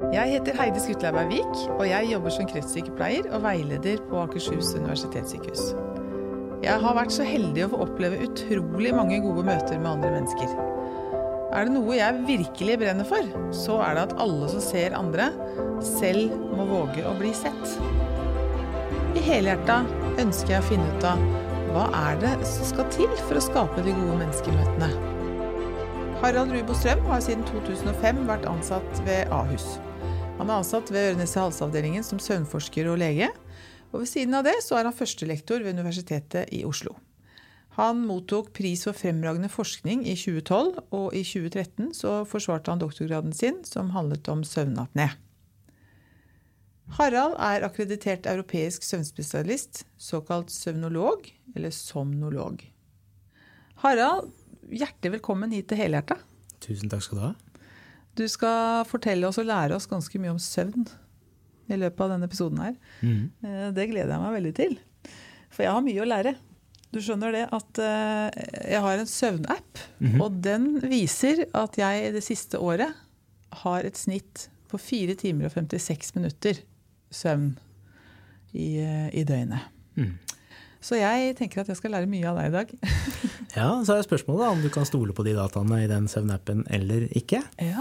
Jeg heter Heidi Skutleiberg-Vik, og jeg jobber som kreftsykepleier og veileder på Akershus universitetssykehus. Jeg har vært så heldig å få oppleve utrolig mange gode møter med andre mennesker. Er det noe jeg virkelig brenner for, så er det at alle som ser andre, selv må våge å bli sett. I helhjertet ønsker jeg å finne ut av hva er det som skal til for å skape de gode menneskemøtene. Harald Rubostrøm har siden 2005 vært ansatt ved Ahus. Han er ansatt ved øre-nese-hals-avdelingen som søvnforsker og lege, og ved siden av det så er han førstelektor ved Universitetet i Oslo. Han mottok pris for fremragende forskning i 2012, og i 2013 så forsvarte han doktorgraden sin som handlet om søvnapné. Harald er akkreditert europeisk søvnspesialist, såkalt søvnolog eller somnolog. Harald, hjertelig velkommen hit til Helhjertet. Tusen takk skal du ha. Du skal fortelle oss og lære oss ganske mye om søvn i løpet av denne episoden her. Det gleder jeg meg veldig til, for jeg har mye å lære. Du skjønner det at jeg har en søvnapp, og den viser at jeg det siste året har et snitt på 4 timer og 56 minutter søvn i døgnet. Så jeg tenker at jeg skal lære mye av deg i dag. Ja, så er spørsmålet da, om du kan stole på de dataene i den søvnappen eller ikke. Ja.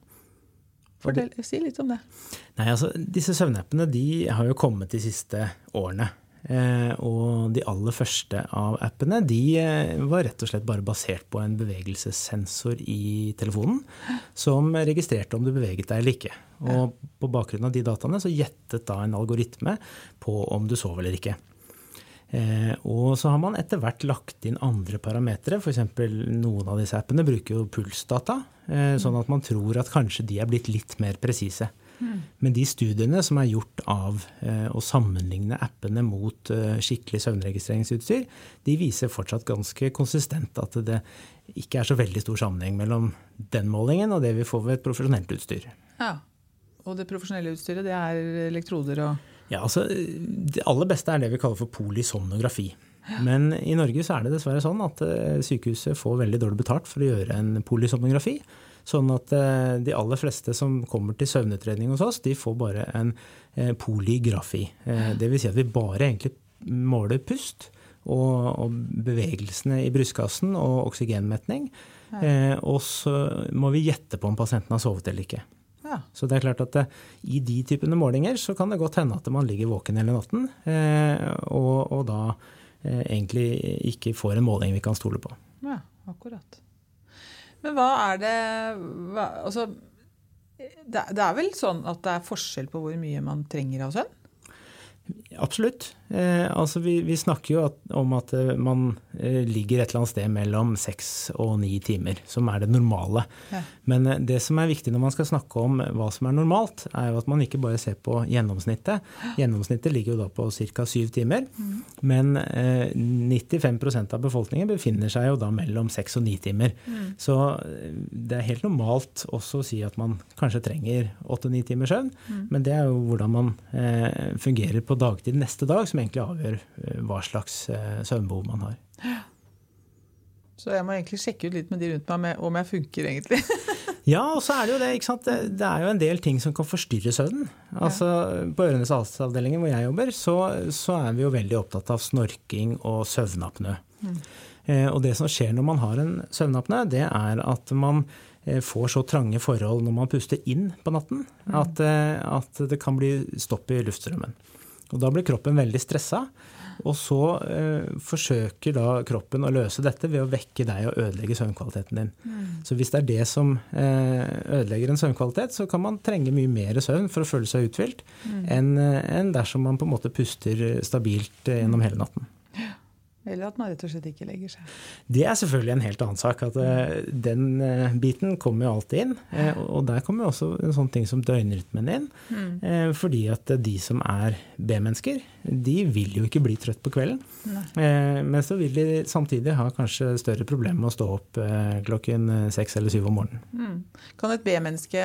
Si litt om det. Nei, altså, disse søvnappene de har jo kommet de siste årene. Og de aller første av appene de var rett og slett bare basert på en bevegelsessensor i telefonen som registrerte om du beveget deg eller ikke. Og på bakgrunn av de dataene så gjettet da en algoritme på om du sov eller ikke. Og så har man etter hvert lagt inn andre parametre, for eksempel noen av disse appene bruker jo pulsdata, sånn at man tror at kanskje de er blitt litt mer presise. Men de studiene som er gjort av å sammenligne appene mot skikkelig søvnregistreringsutstyr, de viser fortsatt ganske konsistent at det ikke er så veldig stor sammenheng mellom den målingen og det vi får ved et profesjonelt utstyr. Ja, og det profesjonelle utstyret det er elektroder og... Ja, altså det aller beste er det vi kaller for polysomnografi. Men i Norge så er det dessverre sånn at sykehuset får veldig dårlig betalt for å gjøre en polysomnografi. Sånn at de aller fleste som kommer til søvnutredning hos oss, de får bare en polygrafi. Det vil si at vi bare egentlig måler pust og bevegelsene i brystkassen og oksygenmetning. Og så må vi gjette på om pasienten har sovet eller ikke. Ja. Så det er klart at i de typene målinger så kan det godt hende at man ligger våken hele natten, og da egentlig ikke får en måling vi kan stole på. Ja, akkurat. Men hva er det, altså, det er vel sånn at det er forskjell på hvor mye man trenger av søvn? Absolutt. Altså vi snakker jo om at man ligger et eller annet sted mellom 6 og 9 timer, som er det normale. Ja. Men det som er viktig når man skal snakke om hva som er normalt, er jo at man ikke bare ser på gjennomsnittet. Gjennomsnittet ligger jo da på ca. 7 timer, men 95% av befolkningen befinner seg jo da mellom 6 og 9 timer. Så det er helt normalt også å si at man kanskje trenger 8-9 timer søvn, men det er jo hvordan man fungerer på dagtid neste dag, som egentlig avgjør hva slags søvnbehov man har. Så jeg må egentlig sjekke ut litt med de rundt meg om jeg funker egentlig. Ja, og så er det jo det, ikke sant? Det er jo en del ting som kan forstyrre søvnen. Altså, på øre-nese-hals-avdelingen hvor jeg jobber, så er vi jo veldig opptatt av snorking og søvnapnø. Og det som skjer når man har en søvnapnø, det er at man får så trange forhold når man puster inn på natten, at det kan bli stopp i luftstrømmen. Og da blir kroppen veldig stresset, og så forsøker da kroppen å løse dette ved å vekke deg og ødelegge søvnkvaliteten din. Så hvis det er det som ødelegger en søvnkvalitet, så kan man trenge mye mer søvn for å føle seg utvilt, enn dersom man på en måte puster stabilt gjennom hele natten. Eller at man rett og slett ikke legger seg. Det er selvfølgelig en helt annen sak, at den biten kommer jo alltid inn, og der kommer jo også en sånn ting som døgnrytmen inn, fordi at de som er B-mennesker, de vil jo ikke bli trøtt på kvelden, men så vil de samtidig ha kanskje større problemer med å stå opp klokken 6 eller 7 om morgenen. Kan et B-menneske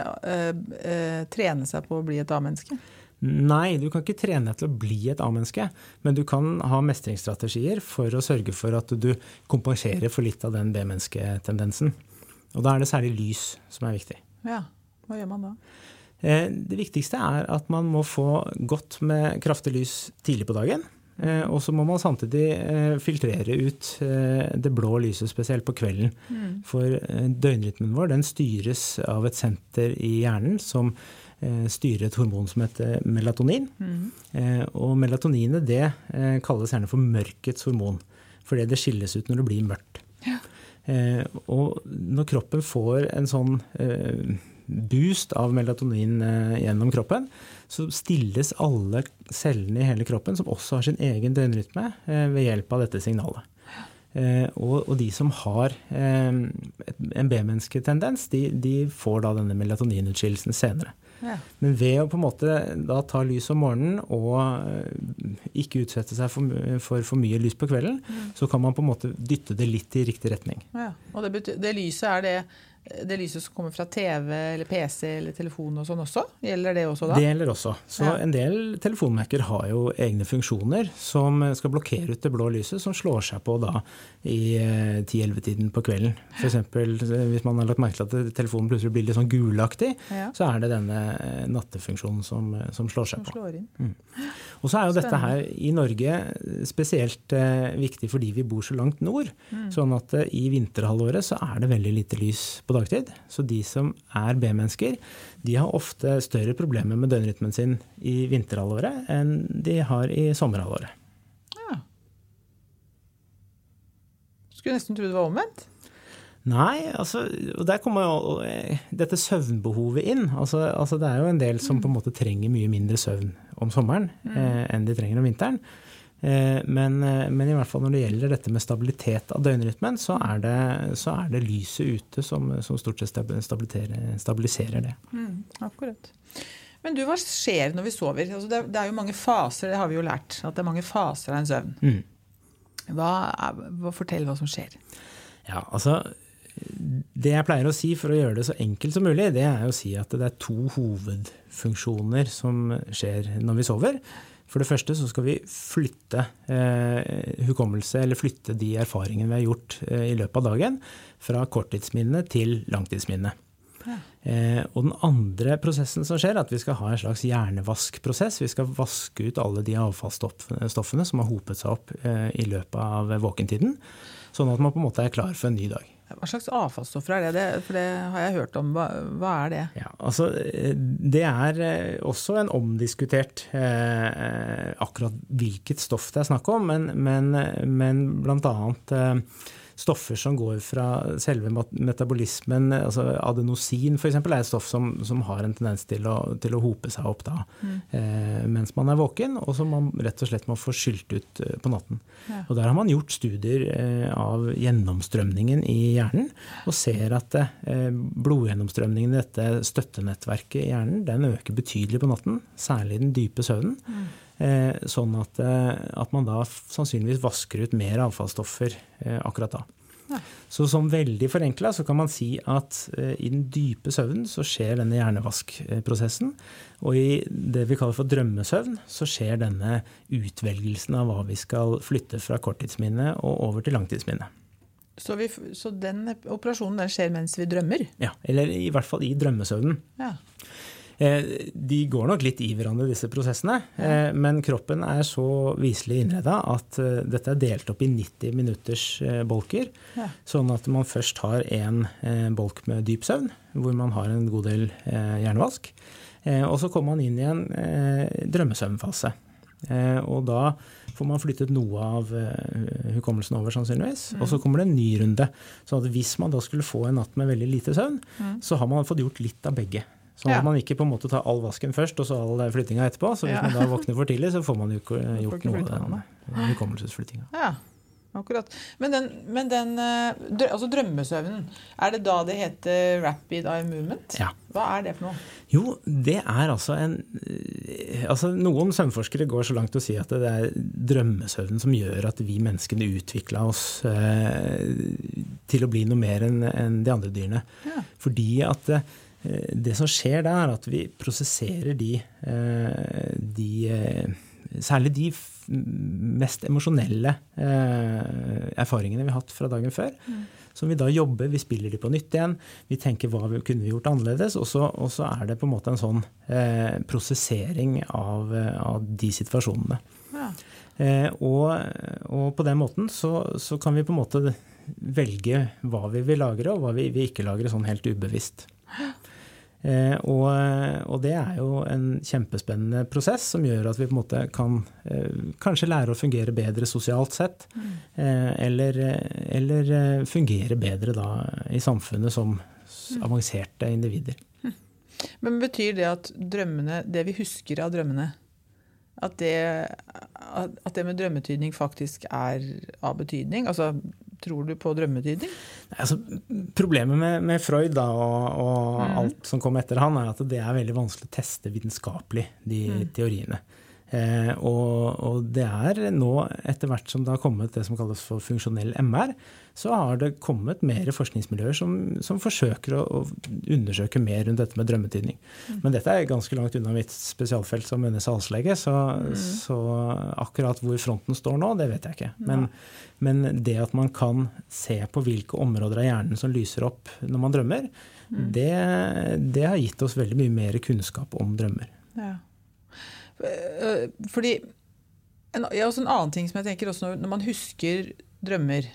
trene seg på å bli et A-menneske? Nei, du kan ikke trene til å bli et A-menneske, men du kan ha mestringsstrategier for å sørge for at du kompenserer for litt av den B-mennesketendensen. Og da er det særlig lys som er viktig. Ja, hva gjør man da? Det viktigste at man må få godt med kraftig lys tidlig på dagen, og så må man samtidig filtrere ut det blå lyset, spesielt på kvelden. For døgnrytmen vår, den styres av et senter i hjernen som styrer et hormon som heter melatonin. Og melatoninet, det kalles gjerne for mørkets hormon, fordi det skilles ut når det blir mørkt. Og når kroppen får en sånn boost av melatonin gjennom kroppen, så stilles alle cellene i hele kroppen, som også har sin egen døgnrytme, ved hjelp av dette signalet. Og de som har en B-mennesketendens, de får da denne melatoninutskillelsen senere. Ja. Men ved å på en måte da ta lys om morgenen og ikke utsette seg for mye lys på kvelden, så kan man på en måte dytte det litt i riktig retning. Ja. Og det lyset det lyset som kommer fra TV eller PC eller telefon og sånn også? Gjelder det også da? Det gjelder også. Så en del telefonmerker har jo egne funksjoner som skal blokkere ut det blå lyset, som slår seg på da i 10-11-tiden på kvelden. For eksempel, hvis man har lagt merke til at telefonen plutselig blir litt sånn gulaktig, så det denne nattefunksjonen som slår seg på. Slår inn. Og så jo dette her i Norge spesielt viktig fordi vi bor så langt nord, sånn at i vinterhalvåret så det veldig lite lys på dagtid. Så de som B-mennesker, de har ofte større problemer med døgnrytmen sin i vinterhalvåret enn de har i sommerhalvåret. Ja. Skulle nesten tro det var omvendt. Nei, altså, og der kommer jo dette søvnbehovet inn. Altså det jo en del som på en måte trenger mye mindre søvn om sommeren enn de trenger om vinteren. Men i hvert fall når det gjelder dette med stabilitet av døgnrytmen, så det lyset ute som stort sett stabiliserer det. Akkurat. Men hva skjer når vi sover? Altså det jo mange faser, det har vi jo lært, at det mange faser av en søvn. Fortell hva som skjer. Ja, altså det jeg pleier å si for å gjøre det så enkelt som mulig, det å si at det 2 hovedfunksjoner som skjer når vi sover. For det første så skal vi flytte hukommelse, eller flytte de erfaringene vi har gjort i løpet av dagen, fra korttidsminne til langtidsminne. Ja. Og den andre prosessen som skjer, at vi skal ha en slags hjernevaskprosess. Vi skal vaske ut alle de avfallsstoffene som har hopet seg opp i løpet av våkentiden, sånn at man på en måte klar for en ny dag. Hva slags avfallsstoffer det? For det har jeg hørt om. Hva det? Ja, altså, det også en omdiskutert akkurat hvilket stoff det snakk om, men blant annet stoffer som går fra selve metabolismen, altså adenosin for eksempel, et stoff som har en tendens til å hope seg opp da, mens man våken, og som man rett og slett må få skylt ut på natten. Ja. Og der har man gjort studier av gjennomstrømningen i hjernen, og ser at blodgjennomstrømningen i dette støttenettverket i hjernen, den øker betydelig på natten, særlig den dype søvnen. Sånn at man da sannsynligvis vasker ut mer avfallsstoffer akkurat da. Ja. Så som veldig forenklet så kan man si at i den dype søvnen så skjer denne hjernevaskprosessen, og i det vi kaller for drømmesøvn så skjer denne utvelgelsen av hva vi skal flytte fra korttidsminne og over til langtidsminne. Så den operasjonen den skjer mens vi drømmer? Ja, eller i hvert fall i drømmesøvnen. Ja. De går nok litt i hverandre, disse prosessene, men kroppen så viselig innredet at dette delt opp i 90 minutters bolker, sånn at man først har en bolk med dyp søvn, hvor man har en god del hjernevask, og så kommer man inn i en drømmesøvnfase. Og da får man flyttet noe av hukommelsen over sannsynligvis, og så kommer det en ny runde. Så at hvis man da skulle få en natt med veldig lite søvn, så har man fått gjort litt av begge. Sånn at man ikke på en måte tar all vasken først, og så all flyttinga etterpå. Så hvis man da våkner for tidlig, så får man jo gjort noe av den hukommelsesflyttinga. Ja, akkurat. Men altså drømmesøvnen, det da det heter rapid eye movement? Ja. Hva det for noe? Jo, det altså noen søvnforskere går så langt å si at det drømmesøvnen som gjør at vi menneskene utviklet oss til å bli noe mer enn de andre dyrene. Ja. Fordi at det som skjer at vi prosesserer de særlig de mest emosjonelle erfaringene vi har hatt fra dagen før, som vi da jobber, vi spiller de på nytt igjen, vi tenker hva kunne vi gjort annerledes, og så det på en måte en sånn prosessering av de situasjonene. Ja. Og på den måten så kan vi på en måte velge hva vi vil lagre, og hva vi ikke lagre sånn helt ubevisst. Og det jo en kjempespennende prosess som gjør at vi på en måte kan kanskje lære å fungere bedre sosialt sett, eller fungere bedre da i samfunnet som avanserte individer. Men betyr det at drømmene, det vi husker av drømmene, at det med drømmetydning faktisk av betydning? Altså, tror du på drømmetydning? Altså, problemet med Freud da, og alt som kom etter han at det veldig vanskelig å teste vitenskapelig, de teoriene. Og det nå, etter hvert som det har kommet det som kalles for funksjonell MR, så har det kommet mer forskningsmiljøer som forsøker å undersøke mer rundt dette med drømmetydning. Men dette ganske langt unna mitt spesialfelt som NS-halslege, så akkurat hvor fronten står nå, det vet jeg ikke. Men det at man kan se på hvilke områder av hjernen som lyser opp når man drømmer, det har gitt oss veldig mye mer kunnskap om drømmer. Ja. Fordi også en annen ting som jeg tenker også når man husker drømmer,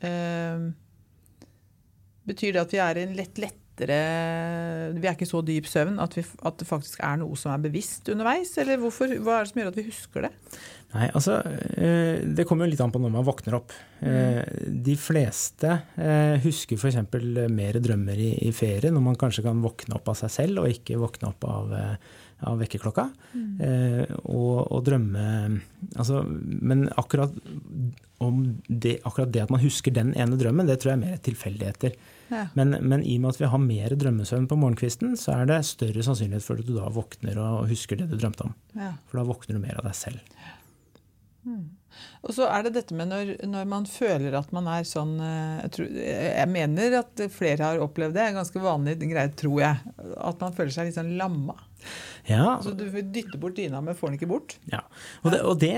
betyr det at vi i en lettere, vi ikke så dyp søvn, at det faktisk noe som bevisst underveis, eller hva det som gjør at vi husker det? Nei, altså, det kommer jo litt an på når man våkner opp. De fleste husker for eksempel mer drømmer i ferie, når man kanskje kan våkne opp av seg selv, og ikke våkne opp av vekkerklokka, og drømme, altså, men akkurat det at man husker den ene drømmen, det tror jeg mer tilfeldigheter. Ja. Men i og med at vi har mer drømmesøvn på morgenkvisten, så det større sannsynlighet for at du da våkner og husker det du drømte om. Ja. For da våkner du mer av deg selv. Og så det dette med når man føler at man sånn, jeg mener at flere har opplevd det, ganske vanlig greie, tror jeg, at man føler seg litt sånn lamma. Ja. Så du dytter bort dyna, men får den ikke bort. Ja, og det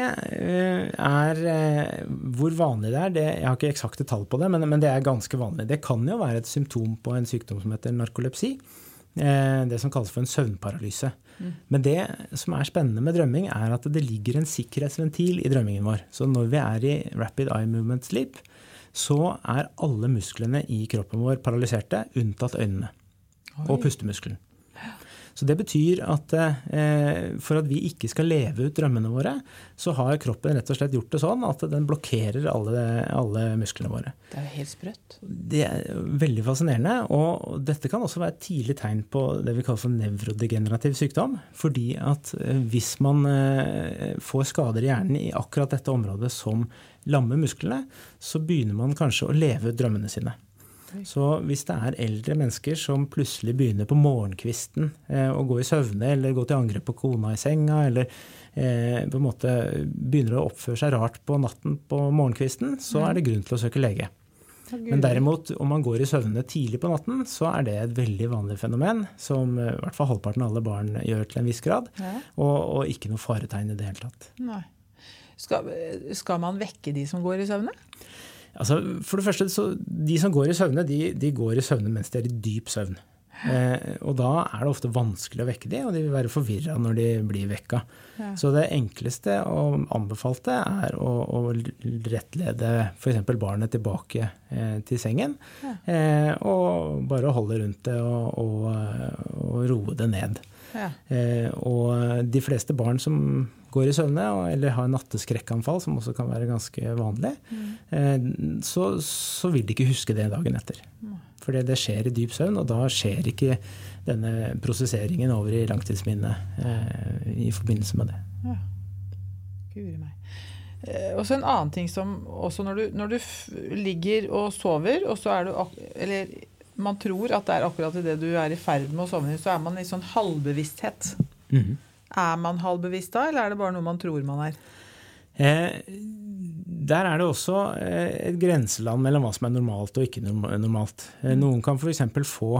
hvor vanlig det jeg har ikke eksakte tall på det, men det ganske vanlig. Det kan jo være et symptom på en sykdom som heter narkolepsi, det som kalles for en søvnparalyse. Men det som spennende med drømming at det ligger en sikkerhetsventil i drømmingen vår. Så når vi i rapid eye movement sleep, så alle musklene i kroppen vår paralyserte, unntatt øynene og pustemuskelen. Så det betyr at for at vi ikke skal leve ut drømmene våre, så har kroppen rett og slett gjort det sånn at den blokkerer alle musklene våre. Det jo helt sprøtt. Det veldig fascinerende, og dette kan også være et tidlig tegn på det vi kaller for nevrodegenerativ sykdom, fordi at hvis man får skader i hjernen i akkurat dette området som lammer musklene, så begynner man kanskje å leve ut drømmene sine. Så hvis det eldre mennesker som plutselig begynner på morgenkvisten å gå i søvne, eller gå til angrep på kona i senga, eller på en måte begynner å oppføre seg rart på natten på morgenkvisten, så det grunn til å søke lege. Men derimot, om man går i søvne tidlig på natten, så det et veldig vanlig fenomen, som i hvert fall halvparten av alle barn gjør til en viss grad, og ikke noe faretegn i det hele tatt. Nei. Skal man vekke de som går i søvne? Altså, for det første, så de som går i søvne, de går i søvne mens de i dyp søvn. Og da det ofte vanskelig å vekke de, og de vil være forvirret når de blir vekka. Ja. Så det enkleste og anbefalte å rettlede for eksempel barnet tilbake til sengen, og bare holde rundt det og roe det ned. Ja. Og de fleste barn som går i søvne, eller har natteskrekkanfall, som også kan være ganske vanlig, så vil de ikke huske det dagen etter. For det skjer i dyp søvn, og da skjer ikke denne prosesseringen over i langtidsminnet i forbindelse med det. Ja. Guri meg. Og så en annen ting som, også når du ligger og sover, og så du, eller man tror at det akkurat i det du i ferd med å sovne, så man i sånn halvbevissthet. Man halvbevisst da, eller det bare noe man tror man Der det også et grenseland mellom hva som normalt og ikke normalt. Noen kan for eksempel få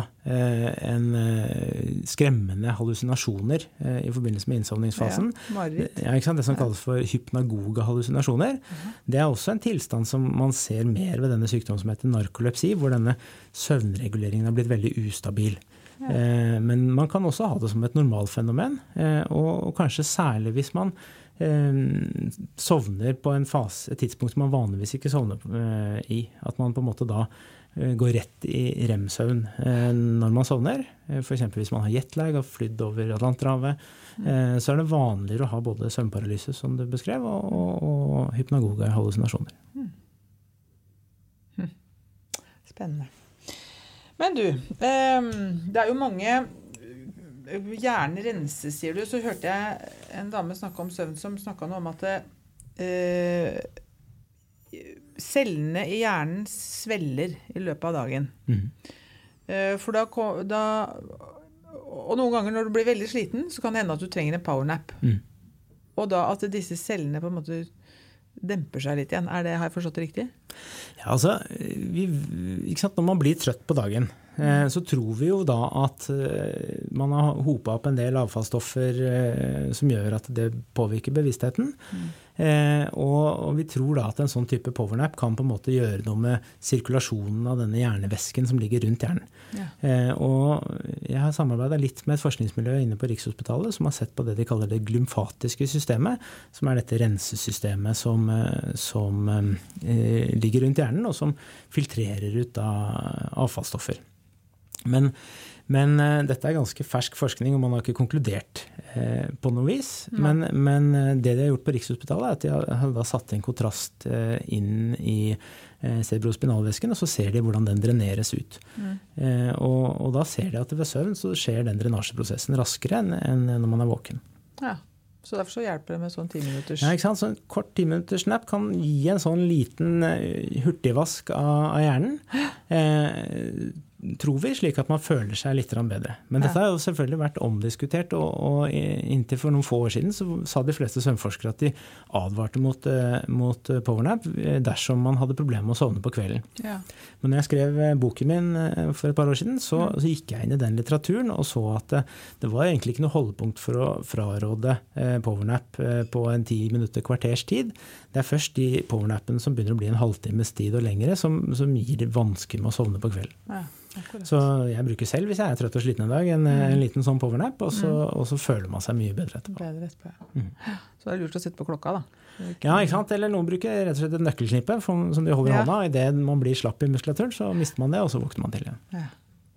skremmende hallusinasjoner i forbindelse med innsovningsfasen. Ja, ikke sant? Det som kalles for hypnagoge hallusinasjoner. Det også en tilstand som man ser mer ved denne sykdommen som heter narkolepsi, hvor denne søvnreguleringen har blitt veldig ustabil. Men man kan også ha det som et normalfenomen, og kanskje særlig hvis man sovner på et tidspunkt som man vanligvis ikke sovner i. At man på en måte da går rett i REM-søvn når man sovner. For eksempel hvis man har jetlag og flydd over Atlanterhavet, så det vanligere å ha både søvnparalyse, som du beskrev, og hypnagoge hallusinasjoner. Spennende. Men du, det jo mange hjernen renses, sier du, så hørte jeg en dame snakke om søvn som snakket noe om at cellene i hjernen sveller i løpet av dagen. For da og noen ganger når du blir veldig sliten, så kan det hende at du trenger en powernap. Og da at disse cellene på en måte demper seg litt igjen. Har jeg forstått det riktig? Ja, altså, ikke sant, når man blir trøtt på dagen, så tror vi jo da at man har hopet opp en del avfallsstoffer som gjør at det påvirker bevisstheten. Og vi tror da at en sånn type powernap kan på en måte gjøre noe med sirkulasjonen av denne hjernevæsken som ligger rundt hjernen. Og jeg har samarbeidet litt med et forskningsmiljø inne på Rikshospitalet som har sett på det de kaller det glymfatiske systemet, som dette rensesystemet som ligger rundt hjernen og som filtrerer ut avfallsstoffer. Men dette ganske fersk forskning, og man har ikke konkludert på noe vis. Men det de har gjort på Rikshospitalet at de har da satt en kontrast inn i cerebrospinalvæsken, og så ser de hvordan den dreneres ut. Og da ser de at ved søvn så skjer den drenasjeprosessen raskere enn når man våken. Ja. Så derfor så hjelper det med sånn 10 minutters... Ja, ikke sant? Så en kort 10 minutters snap kan gi en sånn liten hurtigvask av hjernen. Tror vi, slik at man føler seg litt bedre. Men dette har jo selvfølgelig vært omdiskutert, og inntil for noen få år siden så sa de fleste søvnforskere at de advarte mot powernap dersom man hadde problemer med å sovne på kvelden. Men når jeg skrev boken min for et par år siden, så gikk jeg inn i den litteraturen og så at det var egentlig ikke noe holdepunkt for å fraråde powernap på en 10 minutter kvarters tid. Det først de powernappen som begynner å bli en halvtimes tid og lengre som gir det vanskelig med å sovne på kvelden. Så jeg bruker selv, hvis jeg trøtt og sliten en dag, en liten sånn powernap, og så føler man seg mye bedre etterpå. Så det lurt å sitte på klokka da. Ja, ikke sant? Eller noen bruker rett og slett et nøkkelknippe som de holder i hånda, og i det man blir slapp i muskulaturen, så mister man det, og så våkner man til igjen.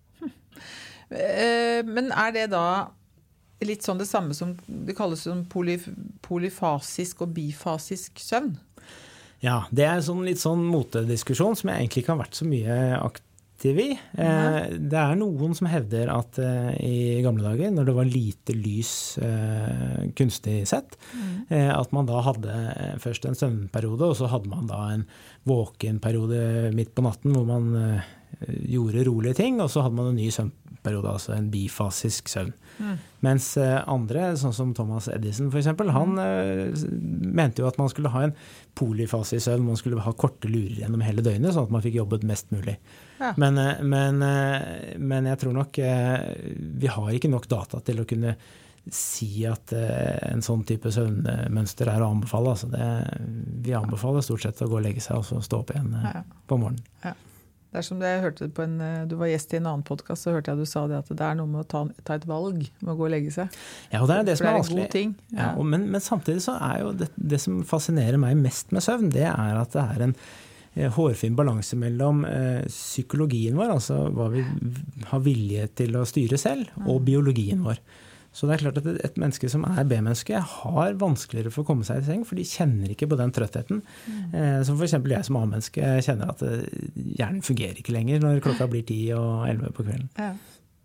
Men det da litt sånn det samme som det kalles som polyfasisk og bifasisk søvn? Ja, det en litt sånn motediskusjon som jeg egentlig ikke har vært så mye aktiv i. Det noen som hevder at i gamle dager, når det var lite lys kunstig sett, at man da hadde først en søvnperiode, og så hadde man da en våkenperiode midt på natten hvor man gjorde rolige ting, og så hadde man en ny søvnperiode, altså en bifasisk søvn. Mens andre, sånn som Thomas Edison for eksempel, han mente jo at man skulle ha en polyfasisk søvn, man skulle ha korte lurer gjennom hele døgnet, sånn at man fikk jobbet mest mulig. Men jeg tror nok vi har ikke nok data til å kunne si at en sånn type søvnmønster å anbefale. Altså vi anbefaler stort sett å gå og legge seg og så stå opp igjen på morgenen. Ja. Det som det jeg hørte på du var gjest i en annen podcast, så hørte jeg du sa det at det noe med å ta et valg med å gå og legge seg. Ja, og det det som vanskelig. God ting. Ja. Men samtidig så jo det som fascinerer meg mest med søvn, det at det en hårfin balanse mellom psykologien vår, altså hva vi har vilje til å styre selv, og biologien vår. Så det klart at et menneske som B-menneske har vanskeligere for å komme seg i seng, for de kjenner ikke på den trøttheten. Som for eksempel jeg som A-menneske kjenner at hjernen fungerer ikke lenger når klokka blir 10 og 11 på kvelden. Ja.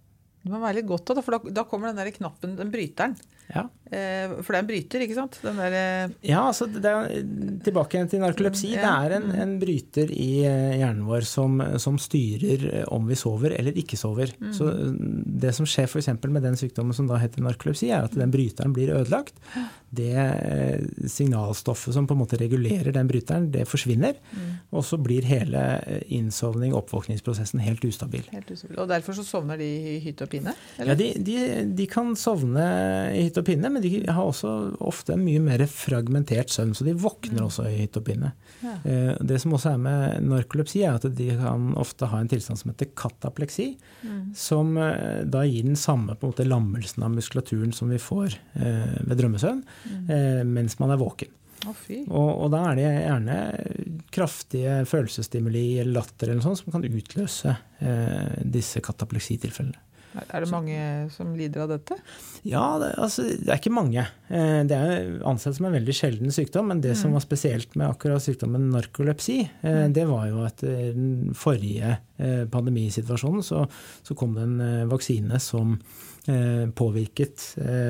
Det må være litt godt da, for da kommer den der knappen, den bryteren. Ja. For det en bryter, ikke sant? Den der, ja, altså tilbake igjen til narkolepsi. Det en bryter i hjernen vår som styrer om vi sover eller ikke sover. Så det som skjer for eksempel med den sykdommen som da heter narkolepsi, at den bryteren blir ødelagt. Det signalstoffet som på en måte regulerer den bryteren, det forsvinner. Og så blir hele innsovning, oppvåkningsprosessen helt ustabil. Og derfor så sovner de i hytt og pinne? Eller? Ja, de kan sovne i hytt og pinne, men de har også ofte en mye mer fragmentert søvn, så de våkner også i hytt og pinne. Ja. Det som også med narkolepsi at de kan ofte ha en tilstand som heter katapleksi, som da gir den samme på en måte lammelsen av muskulaturen som vi får ved drømmesøvn, mens man våken. Og da det gjerne kraftige følelsesstimuli eller latter eller noe sånt som kan utløse disse katapleksitilfellene. Det mange som lider av dette? Ja, det ikke mange. Det ansett som en veldig sjelden sykdom, men det som var spesielt med akkurat sykdommen narkolepsi, det var jo at den forrige pandemisituasjonen så kom det en vaksine som påvirket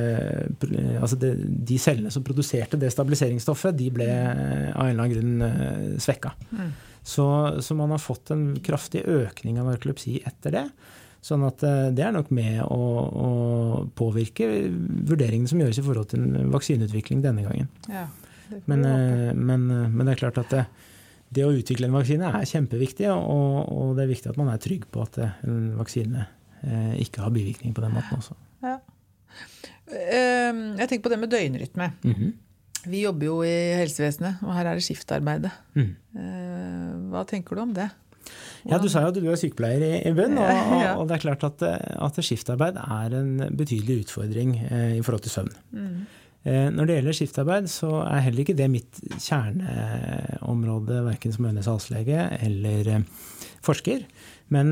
de cellene som produserte det stabiliseringsstoffet, de ble av en eller annen grunn svekket. Så man har fått en kraftig økning av narkolepsi etter det. Sånn at det nok med å påvirke vurderingene som gjøres i forhold til en vaksineutvikling denne gangen. Ja, men det klart at det å utvikle en vaksine kjempeviktig, og det viktig at man trygg på at en vaksine ikke har bivirkning på den måten også. Ja. Jeg tenker på det med døgnrytme. Vi jobber jo i helsevesenet, og her det skiftarbeide. Hva tenker du om det? Ja, du sa jo at du sykepleier i bunn, og det klart at skiftarbeid en betydelig utfordring i forhold til søvn. Når det gjelder skiftarbeid, så heller ikke det mitt kjerneområde, hverken som øyne-halslege eller forsker, men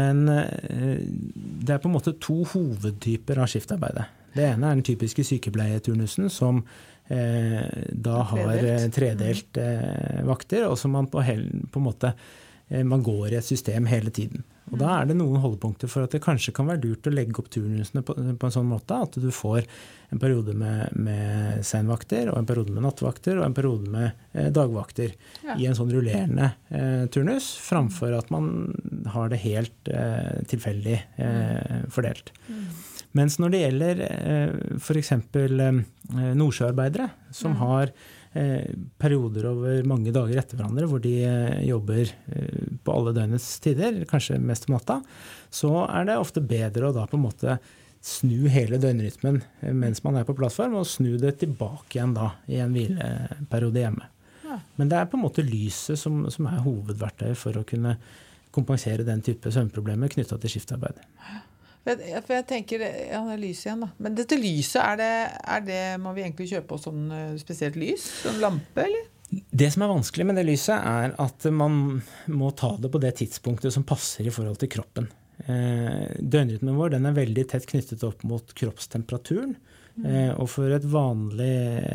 det på en måte to hovedtyper av skiftarbeidet. Det ene den typiske sykepleieturnusen, som da har tredelt vakter, og som man på en måte man går i et system hele tiden. Og da det noen holdepunkter for at det kanskje kan være lurt å legge opp turnusene på en sånn måte at du får en periode med senvakter, og en periode med nattvakter, og en periode med dagvakter i en sånn rullerende turnus, framfor at man har det helt tilfeldig fordelt. Mens når det gjelder for eksempel nordsjøarbeidere som har perioder over mange dager etter hverandre, hvor de jobber på alle døgnets tider, kanskje mest om natta, så det ofte bedre å da på en måte snu hele døgnrytmen mens man på plattform, og snu det tilbake igjen da i en hvileperiode hjemme. Ja. Men det på en måte lyset som hovedverktøy for å kunne kompensere den type søvnproblemer knyttet til skiftarbeid. For jeg tenker, det lyset igjen da. Men dette lyset, det må vi egentlig kjøpe oss sånn spesielt lys? Sånn lampe, eller? Det som vanskelig med det lyset at man må ta det på det tidspunktet som passer i forhold til kroppen. Døgnrytmen vår, den veldig tett knyttet opp mot kroppstemperaturen. Og for et vanlig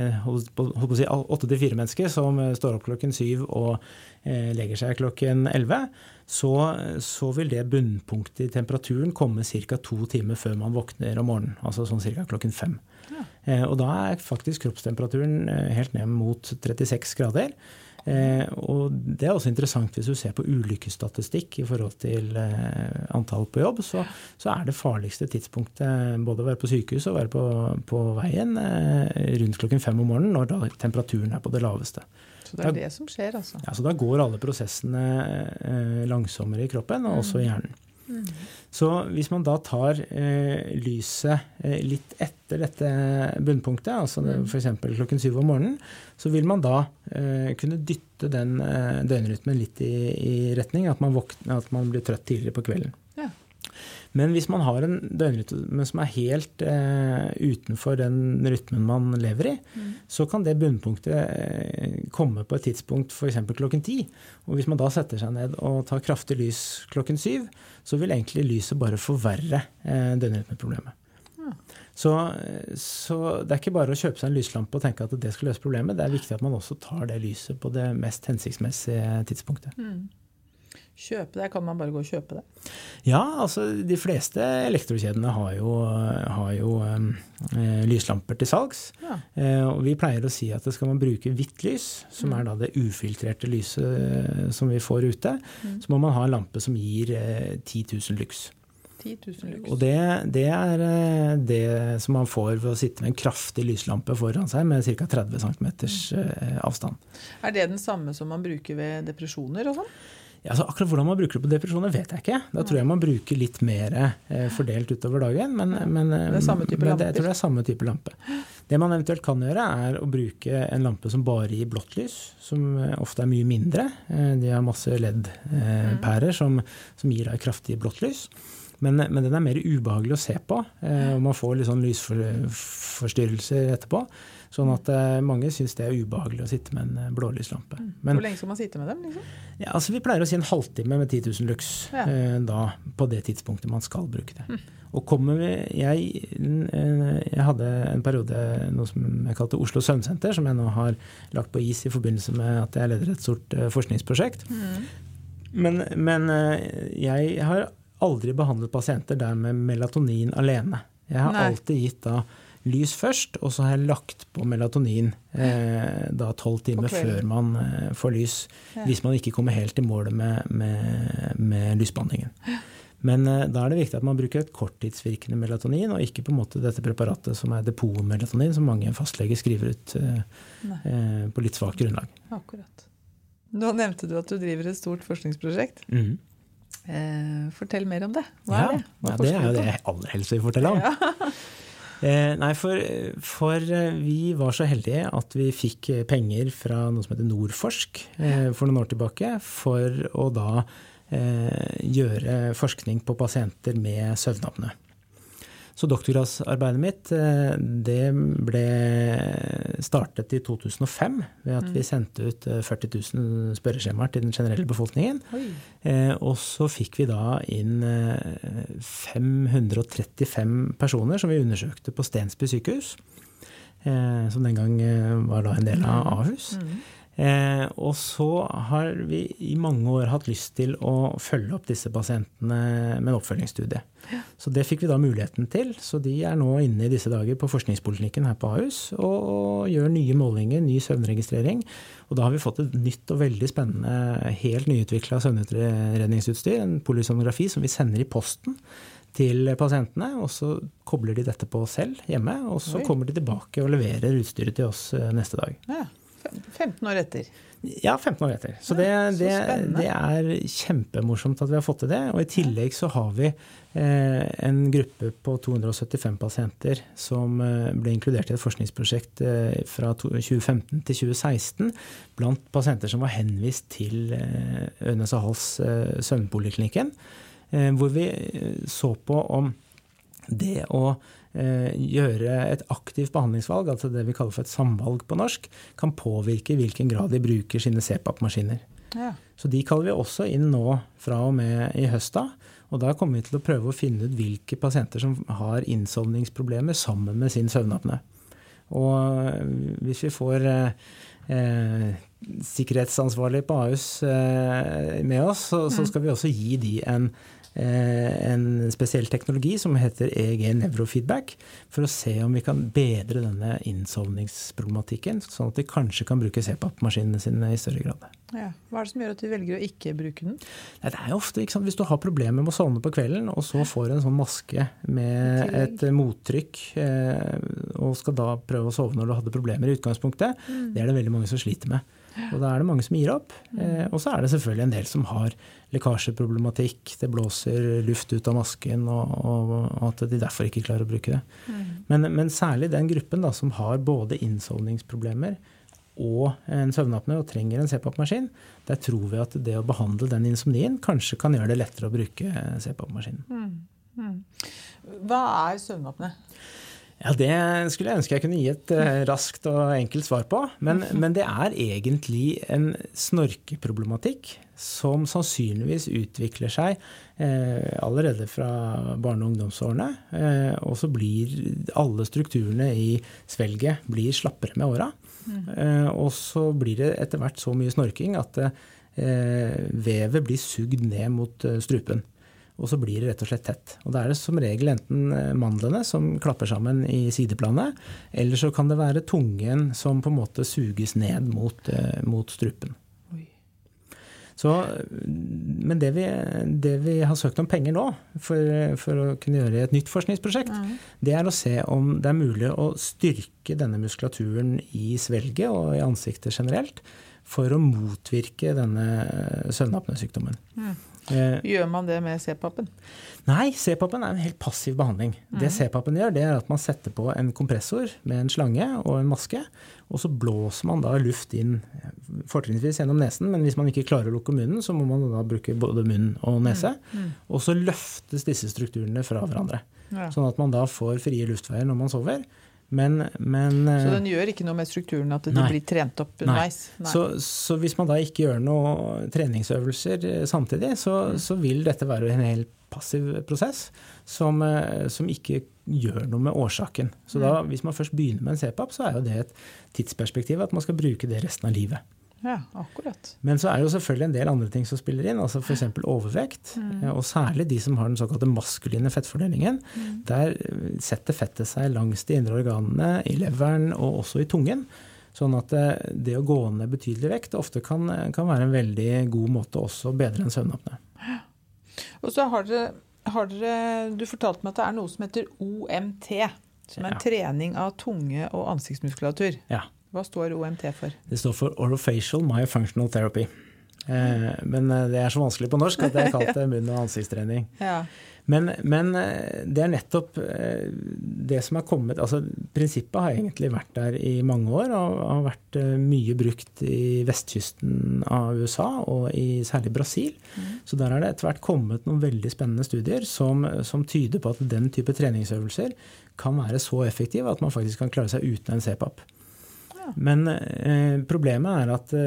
8-4 mennesker som står opp klokken 7 og legger seg klokken 11, så vil det bunnpunktet i temperaturen komme ca. 2 timer før man våkner om morgenen, altså sånn ca. klokken 5. Ja. Og da faktisk kroppstemperaturen helt ned mot 36 grader. Og det også interessant hvis du ser på ulykkesstatistikk i forhold til antall på jobb, så det farligste tidspunktet både å være på sykehus og være på veien rundt klokken 5 om morgenen, når da temperaturen på det laveste. Så det det som skjer altså? Ja, så da går alle prosessene langsommere i kroppen, og også i hjernen. Så hvis man da tar lyset litt etter dette bunnpunktet, altså for eksempel klokken 7 om morgenen, så vil man da kunne dytte den døgnrytmen litt i retning at man blir trøtt tidligere på kvelden. Ja. Men hvis man har en døgnrytme som helt utenfor den rytmen man lever i, så kan det bunnpunktet komme på et tidspunkt for eksempel klokken 10. Og hvis man da setter seg ned og tar kraftig lys klokken 7, så vil egentlig lyset bare forverre døgnrytmeproblemet. Ja. Så det ikke bare å kjøpe seg en lyslampe og tenke at det skal løse problemet, det viktig at man også tar det lyset på det mest hensiktsmessige tidspunktet. kjøpe det? Kan man bare gå og kjøpe det? Ja, altså de fleste elektrokjedene har jo lyslamper til salgs. Ja. Og vi pleier å si at skal man bruke hvitt lys, som da det ufiltrerte lyset som vi får ute, så må man ha en lampe som gir 10 000 lux. 10 000 lux. Og det det som man får ved å sitte med en kraftig lyslampe foran seg med ca. 30 cm avstand. Det den samme som man bruker ved depresjoner og sånn? Ja, altså akkurat hvordan man bruker det på depresjoner vet jeg ikke. Da tror jeg man bruker litt mer fordelt utover dagen, men det samme type lamper. Jeg tror det samme type lampe. Det man eventuelt kan gjøre å bruke en lampe som bare gir blått lys, som ofte mye mindre. De har masse LED-pærer som gir deg kraftig blått lys. Men den mer ubehagelig å se på, og man får litt sånn lysforstyrrelser etterpå. Sånn at mange synes det ubehagelig å sitte med en blålyslampe. Hvor lenge skal man sitte med dem? Liksom? Ja, altså vi pleier å si en halvtime med 10 000 lux da, på det tidspunktet man skal bruke det. Og jeg hadde en periode noe som jeg kalte Oslo Søvnsenter, som jeg nå har lagt på is i forbindelse med at jeg leder et stort forskningsprosjekt. Men jeg har aldri behandlet pasienter der med melatonin alene. Jeg har alltid gitt da lys først, og så har jeg lagt på melatonin da 12 timer før man får lys, hvis man ikke kommer helt i målet med lysbehandlingen. Men da det viktig at man bruker et korttidsvirkende melatonin, og ikke på en måte dette preparatet som depotmelatonin, som mange fastleger skriver ut på litt svagt grunnlag. Akkurat. Nå nevnte du at du driver et stort forskningsprosjekt. Fortell mer om det. Hva det? Det jo det jeg aller helst vil fortelle om. Nei, for vi var så heldige at vi fikk penger fra noe som heter Nordforsk for noen år tilbake, for å da gjøre forskning på pasienter med søvnapné. Så doktorgradsarbeidet mitt, det ble startet i 2005 ved at vi sendte ut 40 000 spørreskjemaer til den generelle befolkningen. Og så fikk vi da inn 535 personer som vi undersøkte på Stensby sykehus, som den gang var da en del av Ahus. Og så har vi i mange år hatt lyst til å følge opp disse pasientene med en oppfølgingsstudie. Så det fikk vi da muligheten til, så de nå inne i disse dager på forskningspoliklinikken her på Ahus og gjør nye målinger, ny søvnregistrering. Og da har vi fått et nytt og veldig spennende, helt nyutviklet søvnutredningsutstyr, en polysonografi som vi sender i posten til pasientene, og så kobler de dette på selv hjemme, og så kommer de tilbake og leverer utstyret til oss neste dag. Ja. 15 år etter. Ja, 15 år etter. Så det kjempemorsomt at vi har fått til det. Og i tillegg så har vi en gruppe på 275 pasienter som ble inkludert i et forskningsprosjekt fra 2015 til 2016 blant pasienter som var henvist til Ørnes og Hals søvnpoliklinikken, hvor vi så på om det å gjøre et aktivt behandlingsvalg, altså det vi kaller for et samvalg på norsk, kan påvirke i hvilken grad de bruker sine CPAP-maskiner. Ja. Så de kaller vi også inn nå fra og med i høsta, og da kommer vi til å prøve å finne ut hvilke pasienter som har innsovningsproblemer sammen med sin søvnapné. Og hvis vi får sikkerhetsansvarlig på Ahus med oss, så skal vi også gi de en spesiell teknologi som heter EEG Neurofeedback, for å se om vi kan bedre denne innsovningsproblematikken, sånn at de kanskje kan bruke CPAP-maskinene sine i større grad. Ja. Hva det som gjør at du velger å ikke bruke den? Nei, det jo ofte, ikke sant? Hvis du har problemer med å sovne på kvelden, og så får en sånn maske med et mottrykk, og skal da prøve å sove når du hadde problemer i utgangspunktet, det det veldig mange som sliter med. Og da det mange som gir opp, og så det selvfølgelig en del som har lekkasjeproblematikk, det blåser luft ut av masken, og at de derfor ikke klarer å bruke det. Men særlig den gruppen da, som har både innsovningsproblemer og en søvnapné og trenger en CPAP-maskin, der tror vi at det å behandle den insomnien kanskje kan gjøre det lettere å bruke CPAP-maskinen. Hva søvnapné? Ja, det skulle jeg ønske jeg kunne gi et raskt og enkelt svar på, men det egentlig en snorkeproblematikk som sannsynligvis utvikler seg allerede fra barne- og ungdomsårene, og så blir alle strukturene i svelget blir slappere med åra, og så blir det etter hvert så mye snorking at vevet blir sugd ned mot strupen. Og så blir det rett og slett tett. Og da er det som regel enten mandlene som klapper sammen i sideplanet, eller så kan det være tungen som på en måte suges ned mot strupen. Så, men det vi har søkt om penger nå, for å kunne gjøre et nytt forskningsprosjekt, det er å se om det er mulig å styrke denne muskulaturen i svelget og i ansiktet generelt, for å motvirke denne søvnapnesykdommen. Gjør man det med CPAP-en? Nei, CPAP-en er en helt passiv behandling. Det CPAP-en gjør, det er at man setter på en kompressor med en slange og en maske, og så blåser man da luft inn, fortrinnsvis gjennom nesen, men hvis man ikke klarer å lukke munnen, så må man da bruke både munn og nese, og så løftes disse strukturene fra hverandre. Sånn at man da får frie luftveier når man sover. Men, så den gjør ikke noe med strukturen at de blir trent opp underveis? Nei. Så hvis man da ikke gjør noe treningsøvelser samtidig, så vil dette være en helt passiv prosess som ikke gjør noe med årsaken. Så da, hvis man først begynner med en CPAP, så er jo det et tidsperspektiv at man skal bruke det resten av livet. Ja, akkurat. Men så er det jo selvfølgelig en del andre ting som spiller inn, altså for eksempel overvekt, og særlig de som har den såkalte maskuline fettfordelingen. Der setter fettet seg langs de indre organene, i leveren og også i tungen. Sånn at det å gå ned betydelig vekt ofte kan være en veldig god måte også å bedre en søvnapné. Og så har dere, du fortalte meg at det er noe som heter OMT, som er en trening av tunge- og ansiktsmuskulatur. Ja. Hva står OMT for? Det står for Orofacial Myofunctional Therapy. Men det er så vanskelig på norsk at det er kalt munn- og ansiktstrening. Ja. Men det er nettopp det som har kommet, altså prinsippet har egentlig vært der i mange år, og har vært mye brukt i vestkysten av USA, og i særlig Brasil. Så der har det etter hvert kommet noen veldig spennende studier som tyder på at den type treningsøvelser kan være så effektive at man faktisk kan klare seg uten en CPAP. Men problemet er at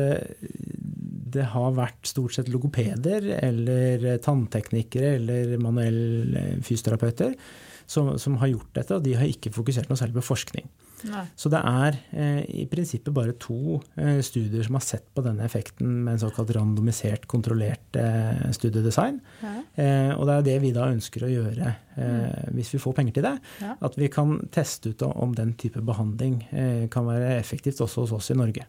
det har vært stort sett logopeder eller tannteknikere eller manuell fysioterapeuter som har gjort dette, og de har ikke fokusert noe særlig på forskning. Nei. Så det er i prinsippet bare 2 studier som har sett på denne effekten med en såkalt randomisert, kontrollert studiedesign. Og det er det vi da ønsker å gjøre hvis vi får penger til det. At vi kan teste ut om den type behandling kan være effektivt også hos oss i Norge.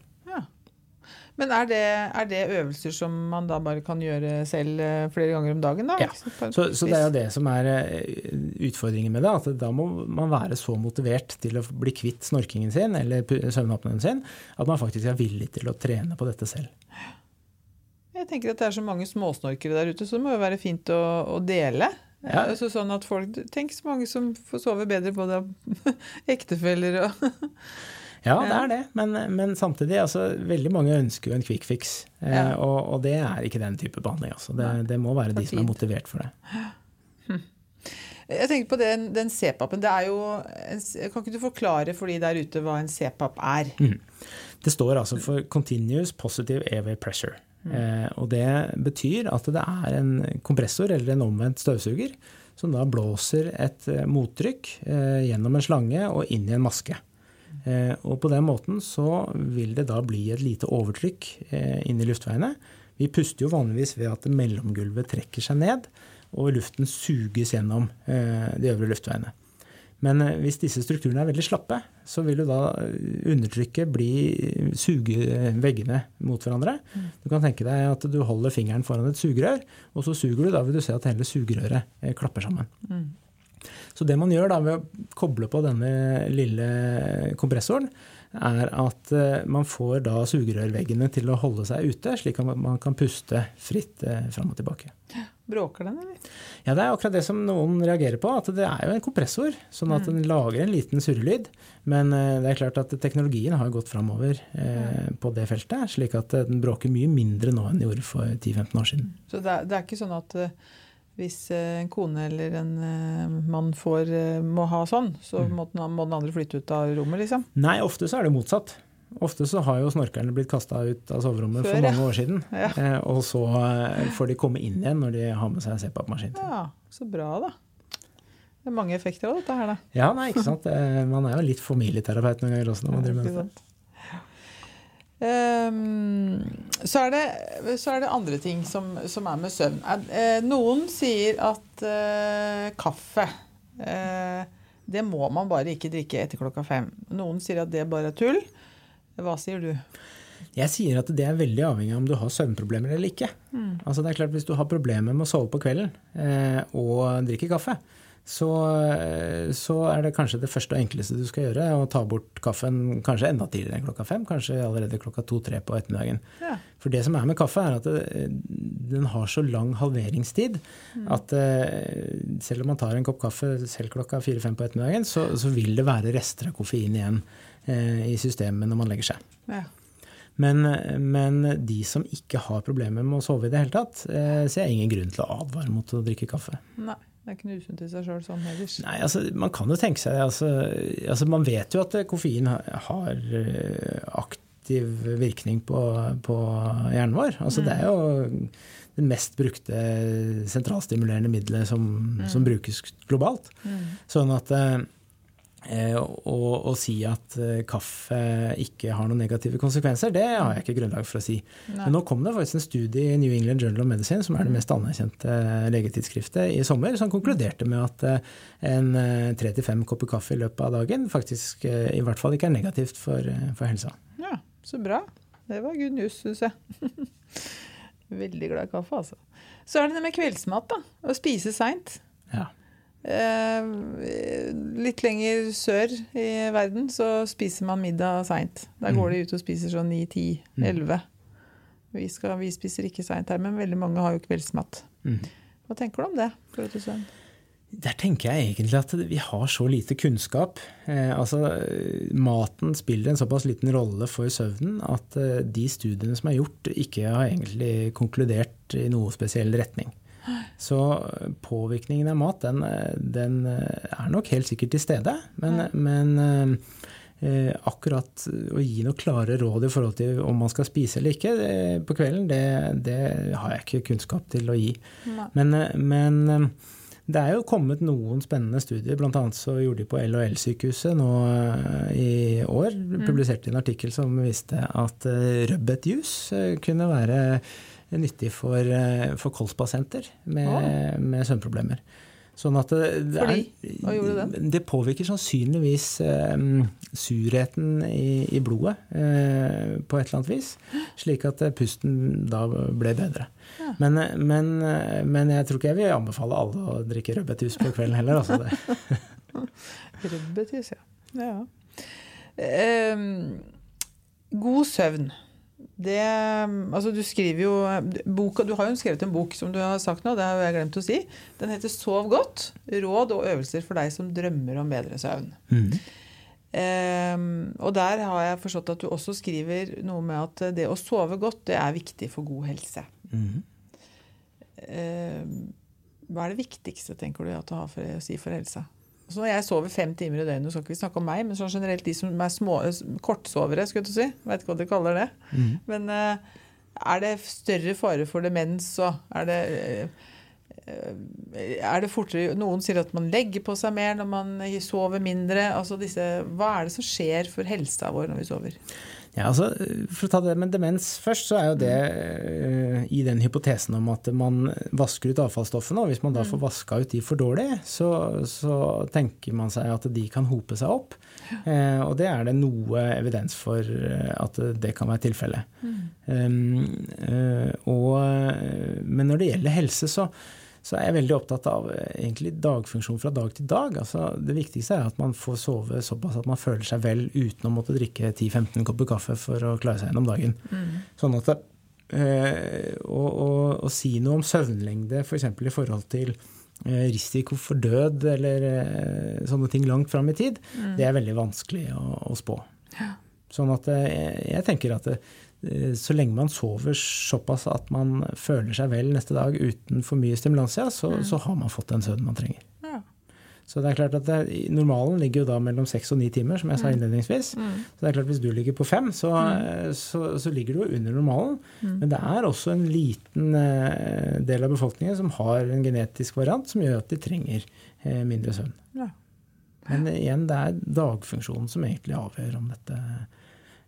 Men er det øvelser som man da bare kan gjøre selv flere ganger om dagen da? Ja, så det er jo det som er utfordringen med det, at da må man være så motivert til å bli kvitt snorkingen sin, eller søvnapneen sin, at man faktisk er villig til å trene på dette selv. Jeg tenker at det er så mange småsnorkere der ute, så det må jo være fint å dele. Ja. Altså sånn at folk, tenk så mange som får sove bedre både av ektefeller og... Ja, det er det, men samtidig, altså, veldig mange ønsker jo en quick fix, og det er ikke den type behandling. Altså. Det må være de som er motivert for det. Jeg tenker på den CPAP-en, det er jo, kan ikke du forklare for de der ute hva en CPAP er? Det står altså for Continuous Positive Airway Pressure, og det betyr at det er en kompressor eller en omvendt støvsuger som da blåser et mottrykk gjennom en slange og inn i en maske. Og på den måten så vil det da bli et lite overtrykk inn i luftveiene. Vi puster jo vanligvis ved at mellomgulvet trekker seg ned, og luften suges gjennom de øvre luftveiene. Men hvis disse strukturene er veldig slappe, så vil jo da undertrykket suge veggene mot hverandre. Du kan tenke deg at du holder fingeren foran et sugerør, og så suger du, da vil du se at hele sugerøret klapper sammen. Så det man gjør da ved å koble på denne lille kompressoren, er at man får da sugerørveggene til å holde seg ute, slik at man kan puste fritt fram og tilbake. Bråker den, eller? Ja, det er akkurat det som noen reagerer på, at det er jo en kompressor, sånn at den lager en liten surrelyd, men det er klart at teknologien har gått fremover på det feltet, slik at den bråker mye mindre nå enn den gjorde for 10-15 år siden. Så det er ikke sånn at hvis en kone eller en mann må ha sånn, så må den andre flytte ut av rommet, liksom? Nei, ofte så er det motsatt. Ofte så har jo snorkerne blitt kastet ut av soverommet for mange år siden, og så får de komme inn igjen når de har med seg en CPAP-maskin. Ja, så bra da. Det er mange effekter av dette her da. Ja, nei, ikke sant. Man er jo litt familieterapeut noen ganger også når man driver med det. Så er det andre ting som med søvn. Noen sier at kaffe, det må man bare ikke drikke etter 5. Noen sier at det bare er tull. Hva sier du? Jeg sier at det er veldig avhengig av om du har søvnproblemer eller ikke. Altså det er klart, hvis du har problemer med å sove på kvelden og drikke kaffe, så er det kanskje det første og enkleste du skal gjøre, å ta bort kaffen kanskje enda tidligere enn 5, kanskje allerede 2-3 på ettermiddagen. Ja. For det som er med kaffe er at den har så lang halveringstid at selv om man tar en kopp kaffe selv 4-5 på ettermiddagen, så vil det være rester av koffein igjen i systemet når man legger seg. Ja. Men de som ikke har problemer med å sove i det hele tatt, ser jeg ingen grunn til å advare mot å drikke kaffe. Nei. Det er ikke noe usunt i seg selv sånn ellers. Nei, altså, man kan jo tenke seg, altså man vet jo at koffein har aktiv virkning på hjernen vår. Altså det er jo det mest brukte sentralstimulerende middelet som brukes globalt. Sånn at å si at kaffe ikke har noen negative konsekvenser, det har jeg ikke grunnlag for å si. Nei. Men nå kom det faktisk en studie i New England Journal of Medicine, som er det mest anerkjente legetidsskriftet i sommer, som konkluderte med at en 3-5 kopper kaffe i løpet av dagen faktisk i hvert fall ikke er negativt for helsa. Ja, så bra. Det var good news, synes jeg. Veldig glad i kaffe, altså. Så er det med kveldsmat da, å spise sent. Ja. Litt lenger sør i verden så spiser man middag sent. Der går de ut og spiser sånn 9, 10, 11. Vi spiser ikke sent her, men veldig mange har jo kveldsmat. Hva tenker du om det? Der tenker jeg egentlig at vi har så lite kunnskap. Maten spiller en såpass liten rolle for søvnen at de studiene som er gjort ikke har egentlig konkludert i noe spesiell retning. Så påvirkningen av mat, den er nok helt sikkert til stede, men akkurat å gi noe klare råd i forhold til om man skal spise eller ikke på kvelden, det har jeg ikke kunnskap til å gi. Men det er jo kommet noen spennende studier, blant annet så gjorde de på LHL-sykehuset nå i år, publiserte en artikkel som viste at rødbetjuice kunne være nyttig for kolspasienter med søvnproblemer. Sånn at Hva gjorde det? Det påvirker sannsynligvis surheten i blodet på et eller annet vis, slik at pusten da ble bedre. Ja. Men jeg tror ikke jeg vil anbefale alle å drikke rødbetjuice på kvelden heller. Altså det. Rødbetjuice, ja. God søvn. Du skriver jo boka, du har jo skrevet en bok som du har sagt nå, det har jeg glemt å si. Den heter Sov godt, råd og øvelser for deg som drømmer om bedre søvn. Og der har jeg forstått at du også skriver noe med at det å sove godt, det er viktig for god helse. Hva er det viktigste, tenker du, at du har for å si for helsa? Så når jeg sover 5 timer i døgnet, så skal ikke vi snakke om meg, men sånn generelt de som er kortsovere, skulle jeg si. Jeg vet ikke hva de kaller det. Men er det større fare for demens, så er det fortere, noen sier at man legger på seg mer når man sover mindre, hva er det som skjer for helsa vår når vi sover? Ja, for å ta det med demens først, så er jo det i den hypotesen om at man vasker ut avfallsstoffene, og hvis man da får vasket ut de for dårlig, så tenker man seg at de kan hope seg opp. Og det er det noe evidens for at det kan være tilfellet. Men når det gjelder helse, så er jeg veldig opptatt av egentlig dagfunksjon fra dag til dag. Det viktigste er at man får sove såpass at man føler seg vel uten å måtte drikke 10-15 kopper kaffe for å klare seg gjennom dagen. Sånn at å si noe om søvnlengde, for eksempel i forhold til risiko for død eller sånne ting langt frem i tid, det er veldig vanskelig å spå. Sånn at jeg tenker at så lenge man sover såpass at man føler seg vel neste dag uten for mye stimulansia, så har man fått den søvnen man trenger. Ja. Så det er klart at normalen ligger jo da mellom 6 og 9 timer, som jeg sa innledningsvis. Så det er klart at hvis du ligger på 5, så ligger du under normalen. Men det er også en liten del av befolkningen som har en genetisk variant som gjør at de trenger mindre søvn. Ja. Men igjen, det er dagfunksjonen som egentlig avgjør om dette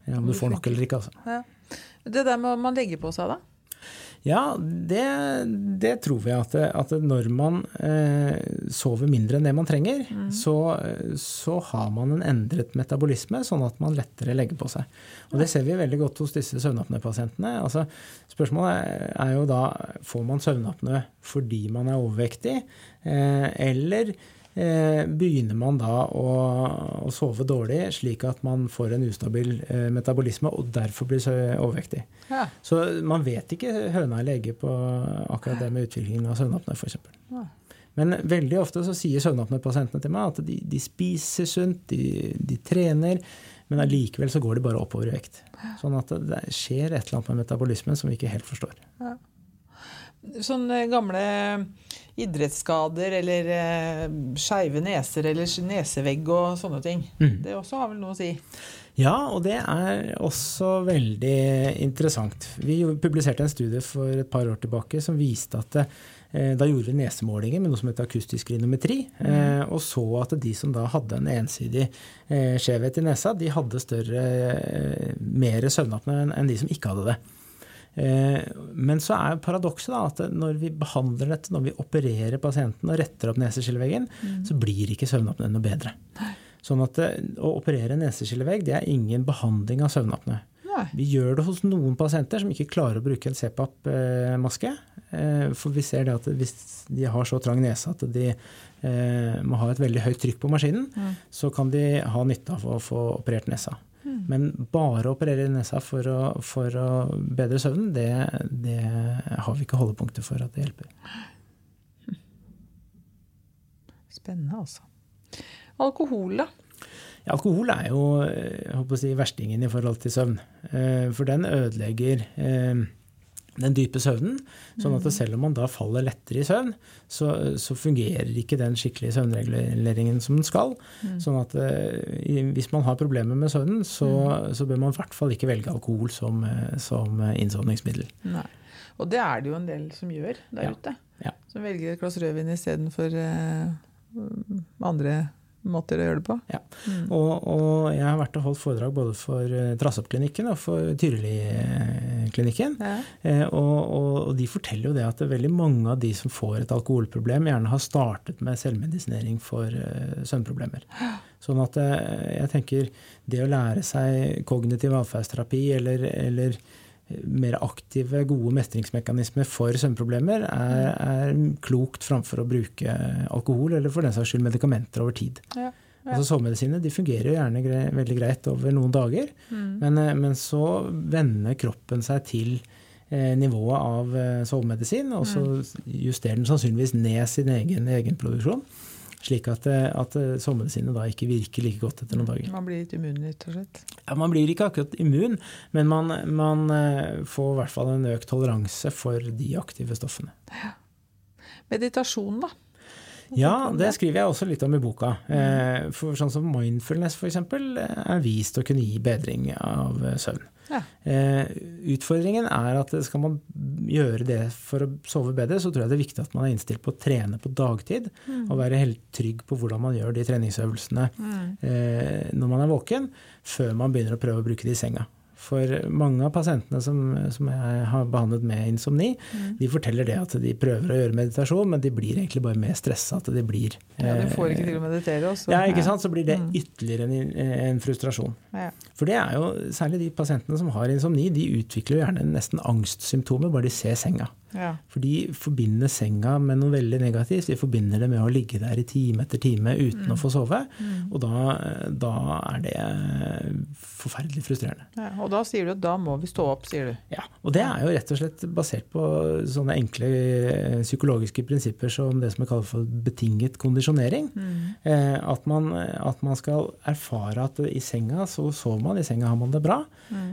om du får nok eller ikke. Altså. Ja. Det der med man legger på seg da? Ja, det tror vi at når man sover mindre enn det man trenger, så har man en endret metabolisme, sånn at man lettere legger på seg. Og det ser vi veldig godt hos disse søvnapnø-pasientene. Altså, spørsmålet er jo da, får man søvnapnø fordi man er overvektig, eller begynner man da å sove dårlig slik at man får en ustabil metabolisme og derfor blir overvektig. Ja. Så man vet ikke høna eller egget på akkurat det med utviklingen av søvnapnø for eksempel. Ja. Men veldig ofte så sier søvnapnø-pasientene til meg at de spiser sunt, de trener, men allikevel så går de bare oppover i vekt. Sånn at det skjer et eller annet med metabolismen som vi ikke helt forstår. Ja. Sånne gamle idrettsskader eller skeive neser eller nesevegg og sånne ting. Det også har vel noe å si? Ja, og det er også veldig interessant. Vi publiserte en studie for et par år tilbake som viste at da gjorde vi nesemålinger med noe som heter akustisk rhinometri, og så at de som da hadde en ensidig skjevhet i nesa, de hadde mer søvnapnø enn de som ikke hadde det. Men så er paradokset da at når vi behandler dette, når vi opererer pasienten og retter opp neseskilleveggen, så blir ikke søvnapnø noe bedre. Sånn at å operere neseskillevegg, det er ingen behandling av søvnapnø. Vi gjør det hos noen pasienter som ikke klarer å bruke en CPAP-maske, for vi ser det at hvis de har så trang nese at de må ha et veldig høyt trykk på maskinen, så kan de ha nytte av å få operert nesa. Men bare å operere nesa for å bedre søvnen, det har vi ikke holdepunkter for at det hjelper. Spennende altså. Alkohol da? Ja, alkohol er jo, jeg håper å si, verstingen i forhold til søvn. For den ødelegger den dype søvnen, sånn at selv om man da faller lettere i søvn, så fungerer ikke den skikkelige søvnreguleringen som den skal. Sånn at hvis man har problemer med søvnen, så bør man i hvert fall ikke velge alkohol som innsovningsmiddel. Nei. Og det er det jo en del som gjør der ute. Ja. Som velger et glass rødvin i stedet for andre måter å gjøre det på. Ja. Og jeg har vært og holdt foredrag både for Trassopp-klinikken og for Tyrili-klinikken. Ja. Og de forteller jo det at veldig mange av de som får et alkoholproblem gjerne har startet med selvmedisinering for søvnproblemer. Sånn at jeg tenker det å lære seg kognitiv atferdsterapi eller mer aktive, gode mestringsmekanismer for søvnproblemer er klokt framfor å bruke alkohol eller for den saks skyld medikamenter over tid. Ja. Altså sovemedisiner, de fungerer jo gjerne veldig greit over noen dager, men så vender kroppen seg til nivået av sovemedisin, og så justerer den sannsynligvis ned sin egen produksjon, slik at sovemedisiner da ikke virker like godt etter noen dager. Man blir litt immun, rett og slett. Ja, man blir ikke akkurat immun, men man får i hvert fall en økt toleranse for de aktive stoffene. Ja. Meditasjon da? Ja, det skriver jeg også litt om i boka. For sånn som mindfulness for eksempel er vist å kunne gi bedring av søvn. Ja. Utfordringen er at skal man gjøre det for å sove bedre, så tror jeg det er viktig at man er innstilt på å trene på dagtid og være helt trygg på hvordan man gjør de treningsøvelsene når man er våken, før man begynner å prøve å bruke det i senga. For mange av pasientene som jeg har behandlet med insomni, de forteller det at de prøver å gjøre meditasjon, men de blir egentlig bare mer stresset at de blir... Ja, de får ikke til å meditere også. Ja, ikke sant? Så blir det ytterligere en frustrasjon. Ja. For det er jo, særlig de pasientene som har insomni, de utvikler jo gjerne nesten angstsymptomer bare de ser senga. Ja. For de forbinder senga med noe veldig negativt. De forbinder det med å ligge der i time etter time uten å få sove. Og da er det forferdelig frustrerende. Ja, og da sier du at da må vi stå opp, sier du. Ja, og det er jo rett og slett basert på sånne enkle psykologiske prinsipper som det som er kalt for betinget kondisjonering. At man skal erfare at i senga så sover man, i senga har man det bra.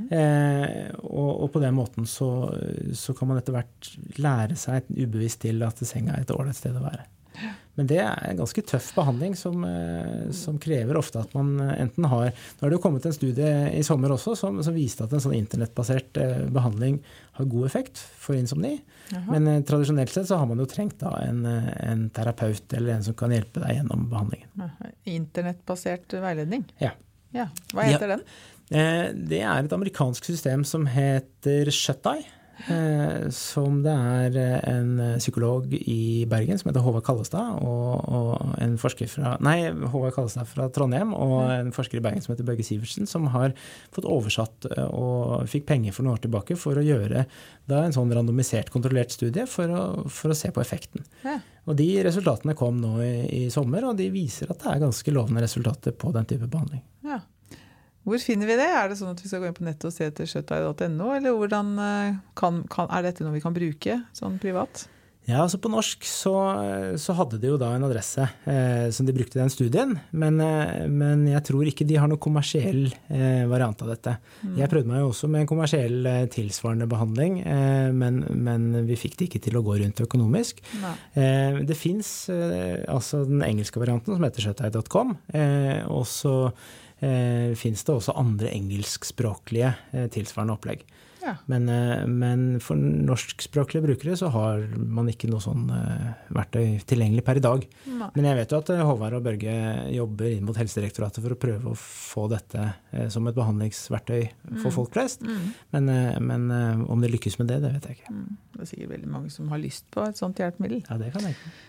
Og på den måten så kan man etter hvert lære seg ubevisst til at senga er et ålreit sted å være. Men det er en ganske tøff behandling som krever ofte at man enten har... Nå har det jo kommet en studie i sommer også som viste at en sånn internettbasert behandling har god effekt for insomni. Jaha. Men tradisjonelt sett så har man jo trengt da en terapeut eller en som kan hjelpe deg gjennom behandlingen. Internettbasert veiledning? Ja. Ja, hva heter den? Det et amerikansk system som heter Shut-Eye, som det en psykolog i Bergen som heter Håvard Kallestad, og en forsker Håvard Kallestad fra Trondheim, og en forsker i Bergen som heter Børge Sivertsen, som har fått oversatt og fikk penger for noen år tilbake for å gjøre da en sånn randomisert, kontrollert studie for å se på effekten. Ja. Og de resultatene kom nå i sommer, og de viser at det ganske lovende resultater på den type behandling. Ja. Hvor finner vi det? Det sånn at vi skal gå inn på nettet og se etter shut-eye.no, eller hvordan dette noe vi kan bruke sånn privat? Ja, altså på norsk så hadde de jo da en adresse som de brukte i den studien, men jeg tror ikke de har noen kommersiell variant av dette. Jeg prøvde meg jo også med en kommersiell tilsvarende behandling, men vi fikk det ikke til å gå rundt økonomisk. Det finnes altså den engelske varianten som heter shut-eye.com, og så finnes det også andre engelskspråklige tilsvarende opplegg. Ja. Men for norskspråklige brukere så har man ikke noe sånn verktøy tilgjengelig per i dag. Nei. Men jeg vet jo at Håvard og Børge jobber inn mot Helsedirektoratet for å prøve å få dette som et behandlingsverktøy for folk flest. Men om det lykkes med det vet jeg ikke. Det sikkert veldig mange som har lyst på et sånt hjelpemiddel. Ja, det kan jeg ikke.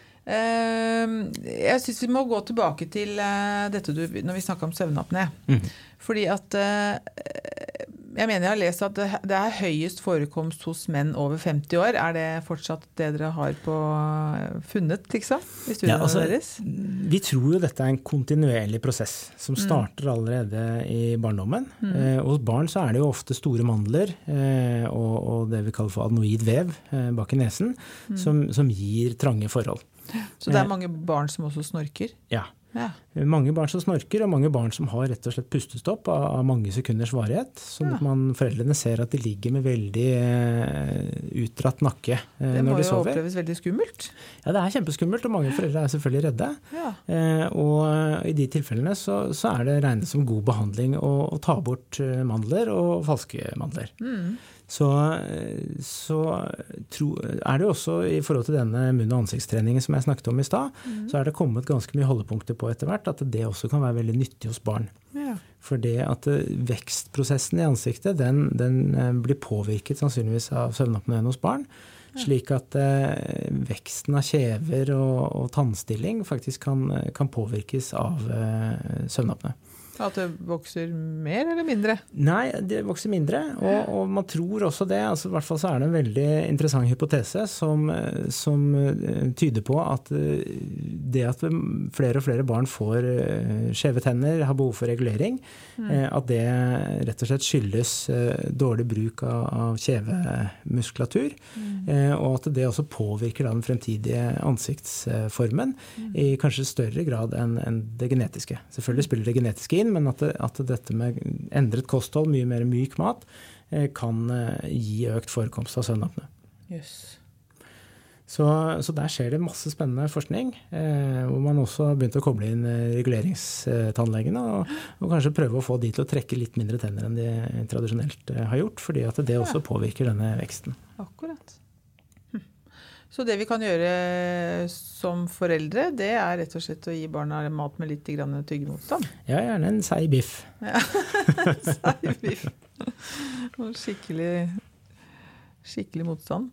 Jeg synes vi må gå tilbake til dette når vi snakker om søvnapné. Fordi at jeg mener jeg har lest at det høyest forekomst hos menn over 50 år. Det fortsatt det dere har funnet, liksom, i studiene deres? Vi tror jo dette en kontinuerlig prosess som starter allerede i barndommen. Og hos barn så det jo ofte store mandler og det vi kaller for adenoid vev bak i nesen, som gir trange forhold. Så det mange barn som også snorker? Ja. Mange barn som snorker, og mange barn som har rett og slett pustestopp av mange sekunders varighet, sånn at foreldrene ser at de ligger med veldig utdratt nakke når de sover. Det må jo oppleves veldig skummelt. Ja, det kjempeskummelt, og mange foreldre selvfølgelig redde. Ja. Og i de tilfellene så det regnet som god behandling å ta bort mandler og falske mandler. Så det jo også i forhold til denne munn- og ansiktstreningen som jeg snakket om i sted, så det kommet ganske mye holdepunkter på etter hvert, at det også kan være veldig nyttig hos barn. Ja. For det at vekstprosessen i ansiktet, den blir påvirket sannsynligvis av søvnapneen hos barn, slik at veksten av kjever og tannstilling faktisk kan påvirkes av søvnapné. At det vokser mer eller mindre? Nei, det vokser mindre, og man tror også det. Altså, i hvert fall så det en veldig interessant hypotese som tyder på at det at flere og flere barn får skjeve tenner, har behov for regulering, at det rett og slett skyldes dårlig bruk av kjevemuskulatur, og at det også påvirker den fremtidige ansiktsformen i kanskje større grad enn det genetiske. Selvfølgelig spiller det genetiske inn, men at dette med endret kosthold, mye mer myk mat, kan gi økt forekomst av søvnapné. Yes. Så der skjer det masse spennende forskning, hvor man også har begynt å koble inn reguleringstannlegene, og kanskje prøve å få de til å trekke litt mindre tenner enn de tradisjonelt har gjort, fordi at det også påvirker denne veksten. Akkurat. Så det vi kan gjøre som foreldre, det rett og slett å gi barna mat med litt tyggemotstand? Ja, gjerne en seig biff. Ja, seig biff. Og skikkelig motstand.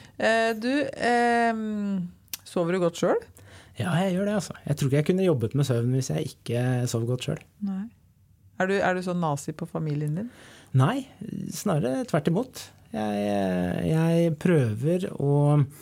Sover du godt selv? Ja, jeg gjør det altså. Jeg tror ikke jeg kunne jobbet med søvn hvis jeg ikke sov godt selv. Nei. Er du sånn nazi på familien din? Nei, snarere tvert imot. Jeg prøver å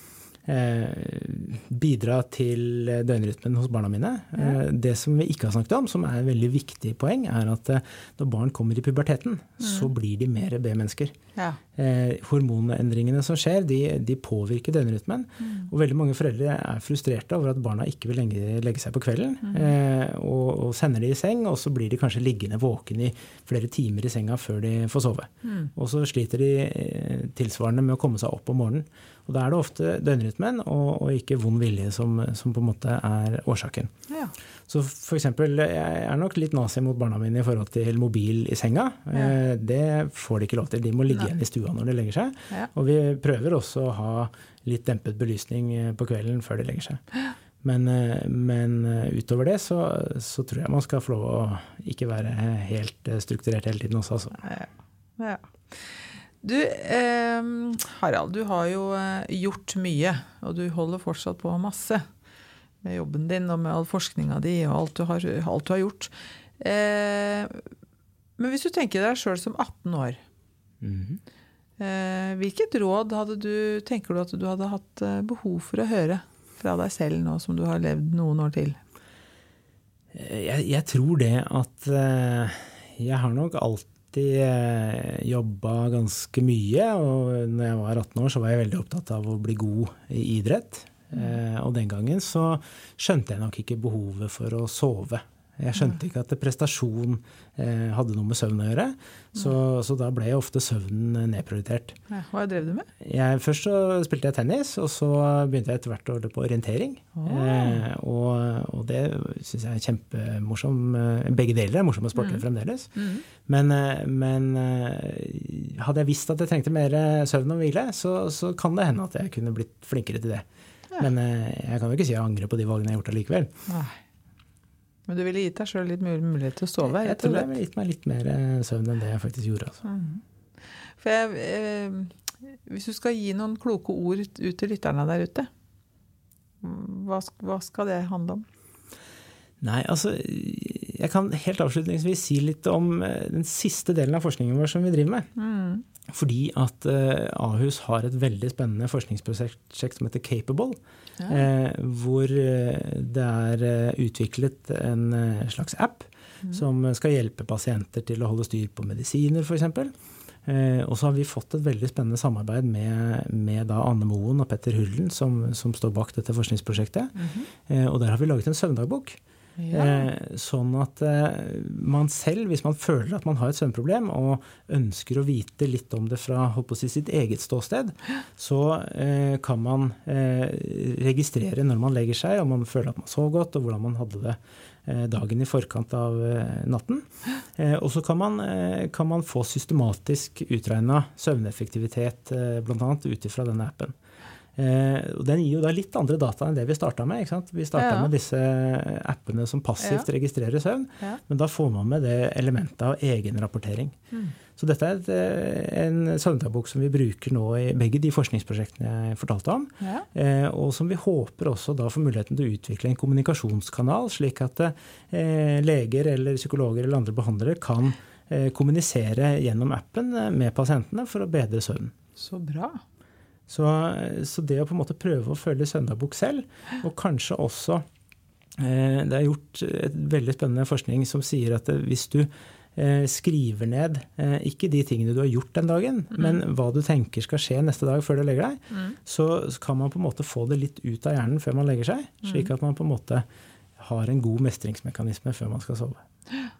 bidra til døgnrytmen hos barna mine. Det som vi ikke har snakket om, som et veldig viktig poeng, at når barn kommer i puberteten, så blir de mer B-mennesker. Ja. Hormonendringene som skjer, de påvirker døgnrytmen, og veldig mange foreldre frustrerte over at barna ikke vil legge seg på kvelden, og sender de i seng, og så blir de kanskje liggende våken i flere timer i senga før de får sove. Og så sliter de tilsvarende med å komme seg opp om morgenen. Og da det ofte døgnrytmen og ikke vond vilje som på en måte årsaken. Ja. Så for eksempel, jeg nok litt nazi mot barna mine i forhold til mobil i senga. Ja. Det får de ikke lov til. De må ligge igjen i stua når de legger seg. Ja. Og vi prøver også å ha litt dempet belysning på kvelden før de legger seg. Men utover det så tror jeg man skal få lov å ikke være helt strukturert hele tiden også. Altså. Ja. Du, Harald, du har jo gjort mye, og du holder fortsatt på masse med jobben din og med all forskninga di og alt du har gjort. Men hvis du tenker deg selv som 18 år, hvilket råd tenker du at du hadde hatt behov for å høre fra deg selv nå som du har levd noen år til? Jeg tror det at jeg har nok alltid jobbet ganske mye, og når jeg var 18 år så var jeg veldig opptatt av å bli god i idrett. Og den gangen så skjønte jeg nok ikke behovet for å sove. Jeg skjønte ikke at prestasjon hadde noe med søvn å gjøre, så da ble ofte søvnen nedprioritert. Ja, hva drev du med? Først så spilte jeg tennis, og så begynte jeg etter hvert å holde på orientering. Og det synes jeg kjempemorsom. Begge deler morsomme sporter fremdeles. Men hadde jeg visst at jeg trengte mer søvn og hvile, så kan det hende at jeg kunne blitt flinkere til det. Men jeg kan jo ikke si jeg angrer på de valgene jeg har gjort allikevel. Nei. Men du ville gitt deg selv litt mulighet til å sove? Jeg tror jeg ville gitt meg litt mer søvn enn det jeg faktisk gjorde. Altså. For hvis du skal gi noen kloke ord ut til lytterne der ute, hva skal det handle om? Nei, altså, jeg kan helt avslutningsvis si litt om den siste delen av forskningen vår som vi driver med. Fordi at Ahus har et veldig spennende forskningsprosjekt som heter Capable, hvor det utviklet en slags app som skal hjelpe pasienter til å holde styr på medisiner, for eksempel. Og så har vi fått et veldig spennende samarbeid med da Anne Moen og Petter Hullen, som står bak dette forskningsprosjektet. Og der har vi laget en søvndagbok. Sånn at man selv, hvis man føler at man har et søvnproblem og ønsker å vite litt om det fra sitt eget ståsted, så kan man registrere når man legger seg, om man føler at man sov godt, og hvordan man hadde det dagen i forkant av natten. Og så kan man få systematisk utregnet søvneffektivitet, blant annet ut ifra denne appen. Og den gir jo da litt andre data enn det vi startet med, ikke sant? Vi startet med disse appene som passivt registrerer søvn, men da får man med det elementet av egenrapportering. Så dette en søvndagbok som vi bruker nå i begge de forskningsprosjektene jeg fortalte om, og som vi håper også da får muligheten til å utvikle en kommunikasjonskanal, slik at leger eller psykologer eller andre behandlere kan kommunisere gjennom appen med pasientene for å bedre søvn. Så bra! Så det å på en måte prøve å følge søvndagbok selv, og kanskje også, det er gjort et veldig spennende forskning som sier at hvis du skriver ned ikke de tingene du har gjort den dagen, men hva du tenker skal skje neste dag før du legger deg, så kan man på en måte få det litt ut av hjernen før man legger seg, slik at man på en måte har en god mestringsmekanisme før man skal sove.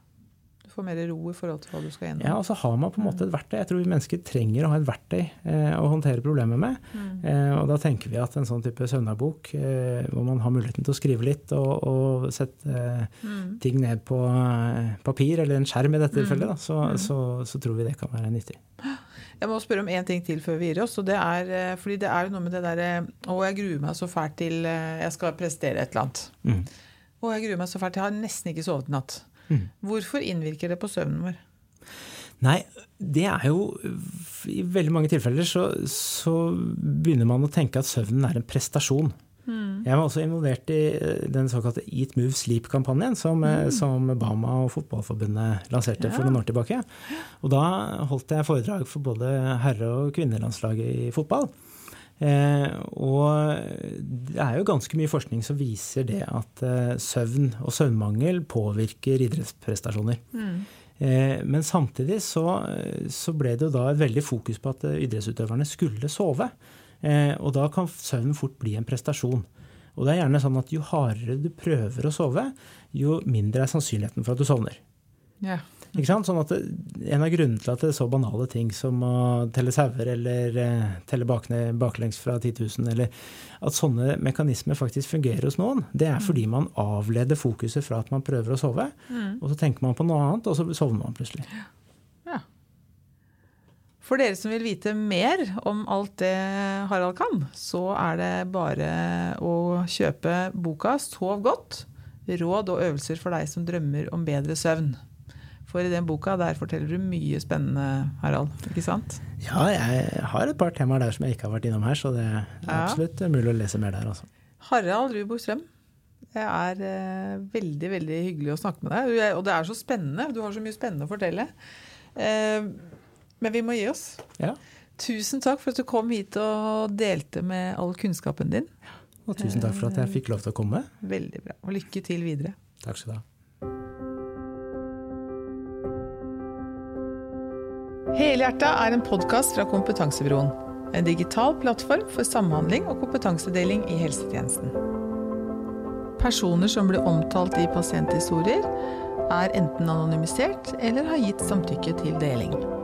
Du får mer ro i forhold til hva du skal gjennom. Ja, og så har man på en måte et verktøy. Jeg tror vi mennesker trenger å ha et verktøy å håndtere problemer med. Og da tenker vi at en sånn type søvndagbok, hvor man har muligheten til å skrive litt og sette ting ned på papir, eller en skjerm i dette tilfellet, da, så tror vi det kan være nyttig. Jeg må spørre om en ting til før vi gir oss, og det fordi det jo noe med det der, jeg gruer meg så fælt til jeg skal prestere et eller annet. Og jeg gruer meg så fælt til jeg har nesten ikke sovet natt. Hvorfor innvirker det på søvnen vår? Nei, det jo i veldig mange tilfeller så begynner man å tenke at søvnen en prestasjon. Jeg var også involvert i den såkalte Eat, Move, Sleep-kampanjen som Bama og Fotballforbundet lanserte for noen år tilbake. Og da holdt jeg foredrag for både herre- og kvinnelandslaget i fotball. Og det jo ganske mye forskning som viser det at søvn og søvnmangel påvirker idrettsprestasjoner. Men samtidig så ble det jo da et veldig fokus på at idrettsutøverne skulle sove. Og da kan søvn fort bli en prestasjon. Og det gjerne sånn at jo hardere du prøver å sove, jo mindre sannsynligheten for at du sovner. Ja. Ikke sant? Sånn at en av grunnene til at det så banale ting som å telle sauer eller telle baklengs fra 10 000, eller at sånne mekanismer faktisk fungerer hos noen, det fordi man avleder fokuset fra at man prøver å sove, og så tenker man på noe annet, og så sovner man plutselig. Ja. For dere som vil vite mer om alt det Harald kan, så det bare å kjøpe boka Sov godt, råd og øvelser for deg som drømmer om bedre søvn. For i den boka, der forteller du mye spennende, Harald, ikke sant? Ja, jeg har et par temaer der som jeg ikke har vært innom her, så det absolutt mulig å lese mer der. Altså. Harald Rubokstrøm, det veldig, veldig hyggelig å snakke med deg, og det så spennende, du har så mye spennende å fortelle. Men vi må gi oss. Ja. Tusen takk for at du kom hit og delte med all kunnskapen din. Og tusen takk for at jeg fikk lov til å komme. Veldig bra, og lykke til videre. Takk skal du ha. Helhjertet en podcast fra Kompetansebyråen, en digital plattform for samhandling og kompetansedeling i helsetjenesten. Personer som blir omtalt i pasienthistorier enten anonymisert eller har gitt samtykke til deling.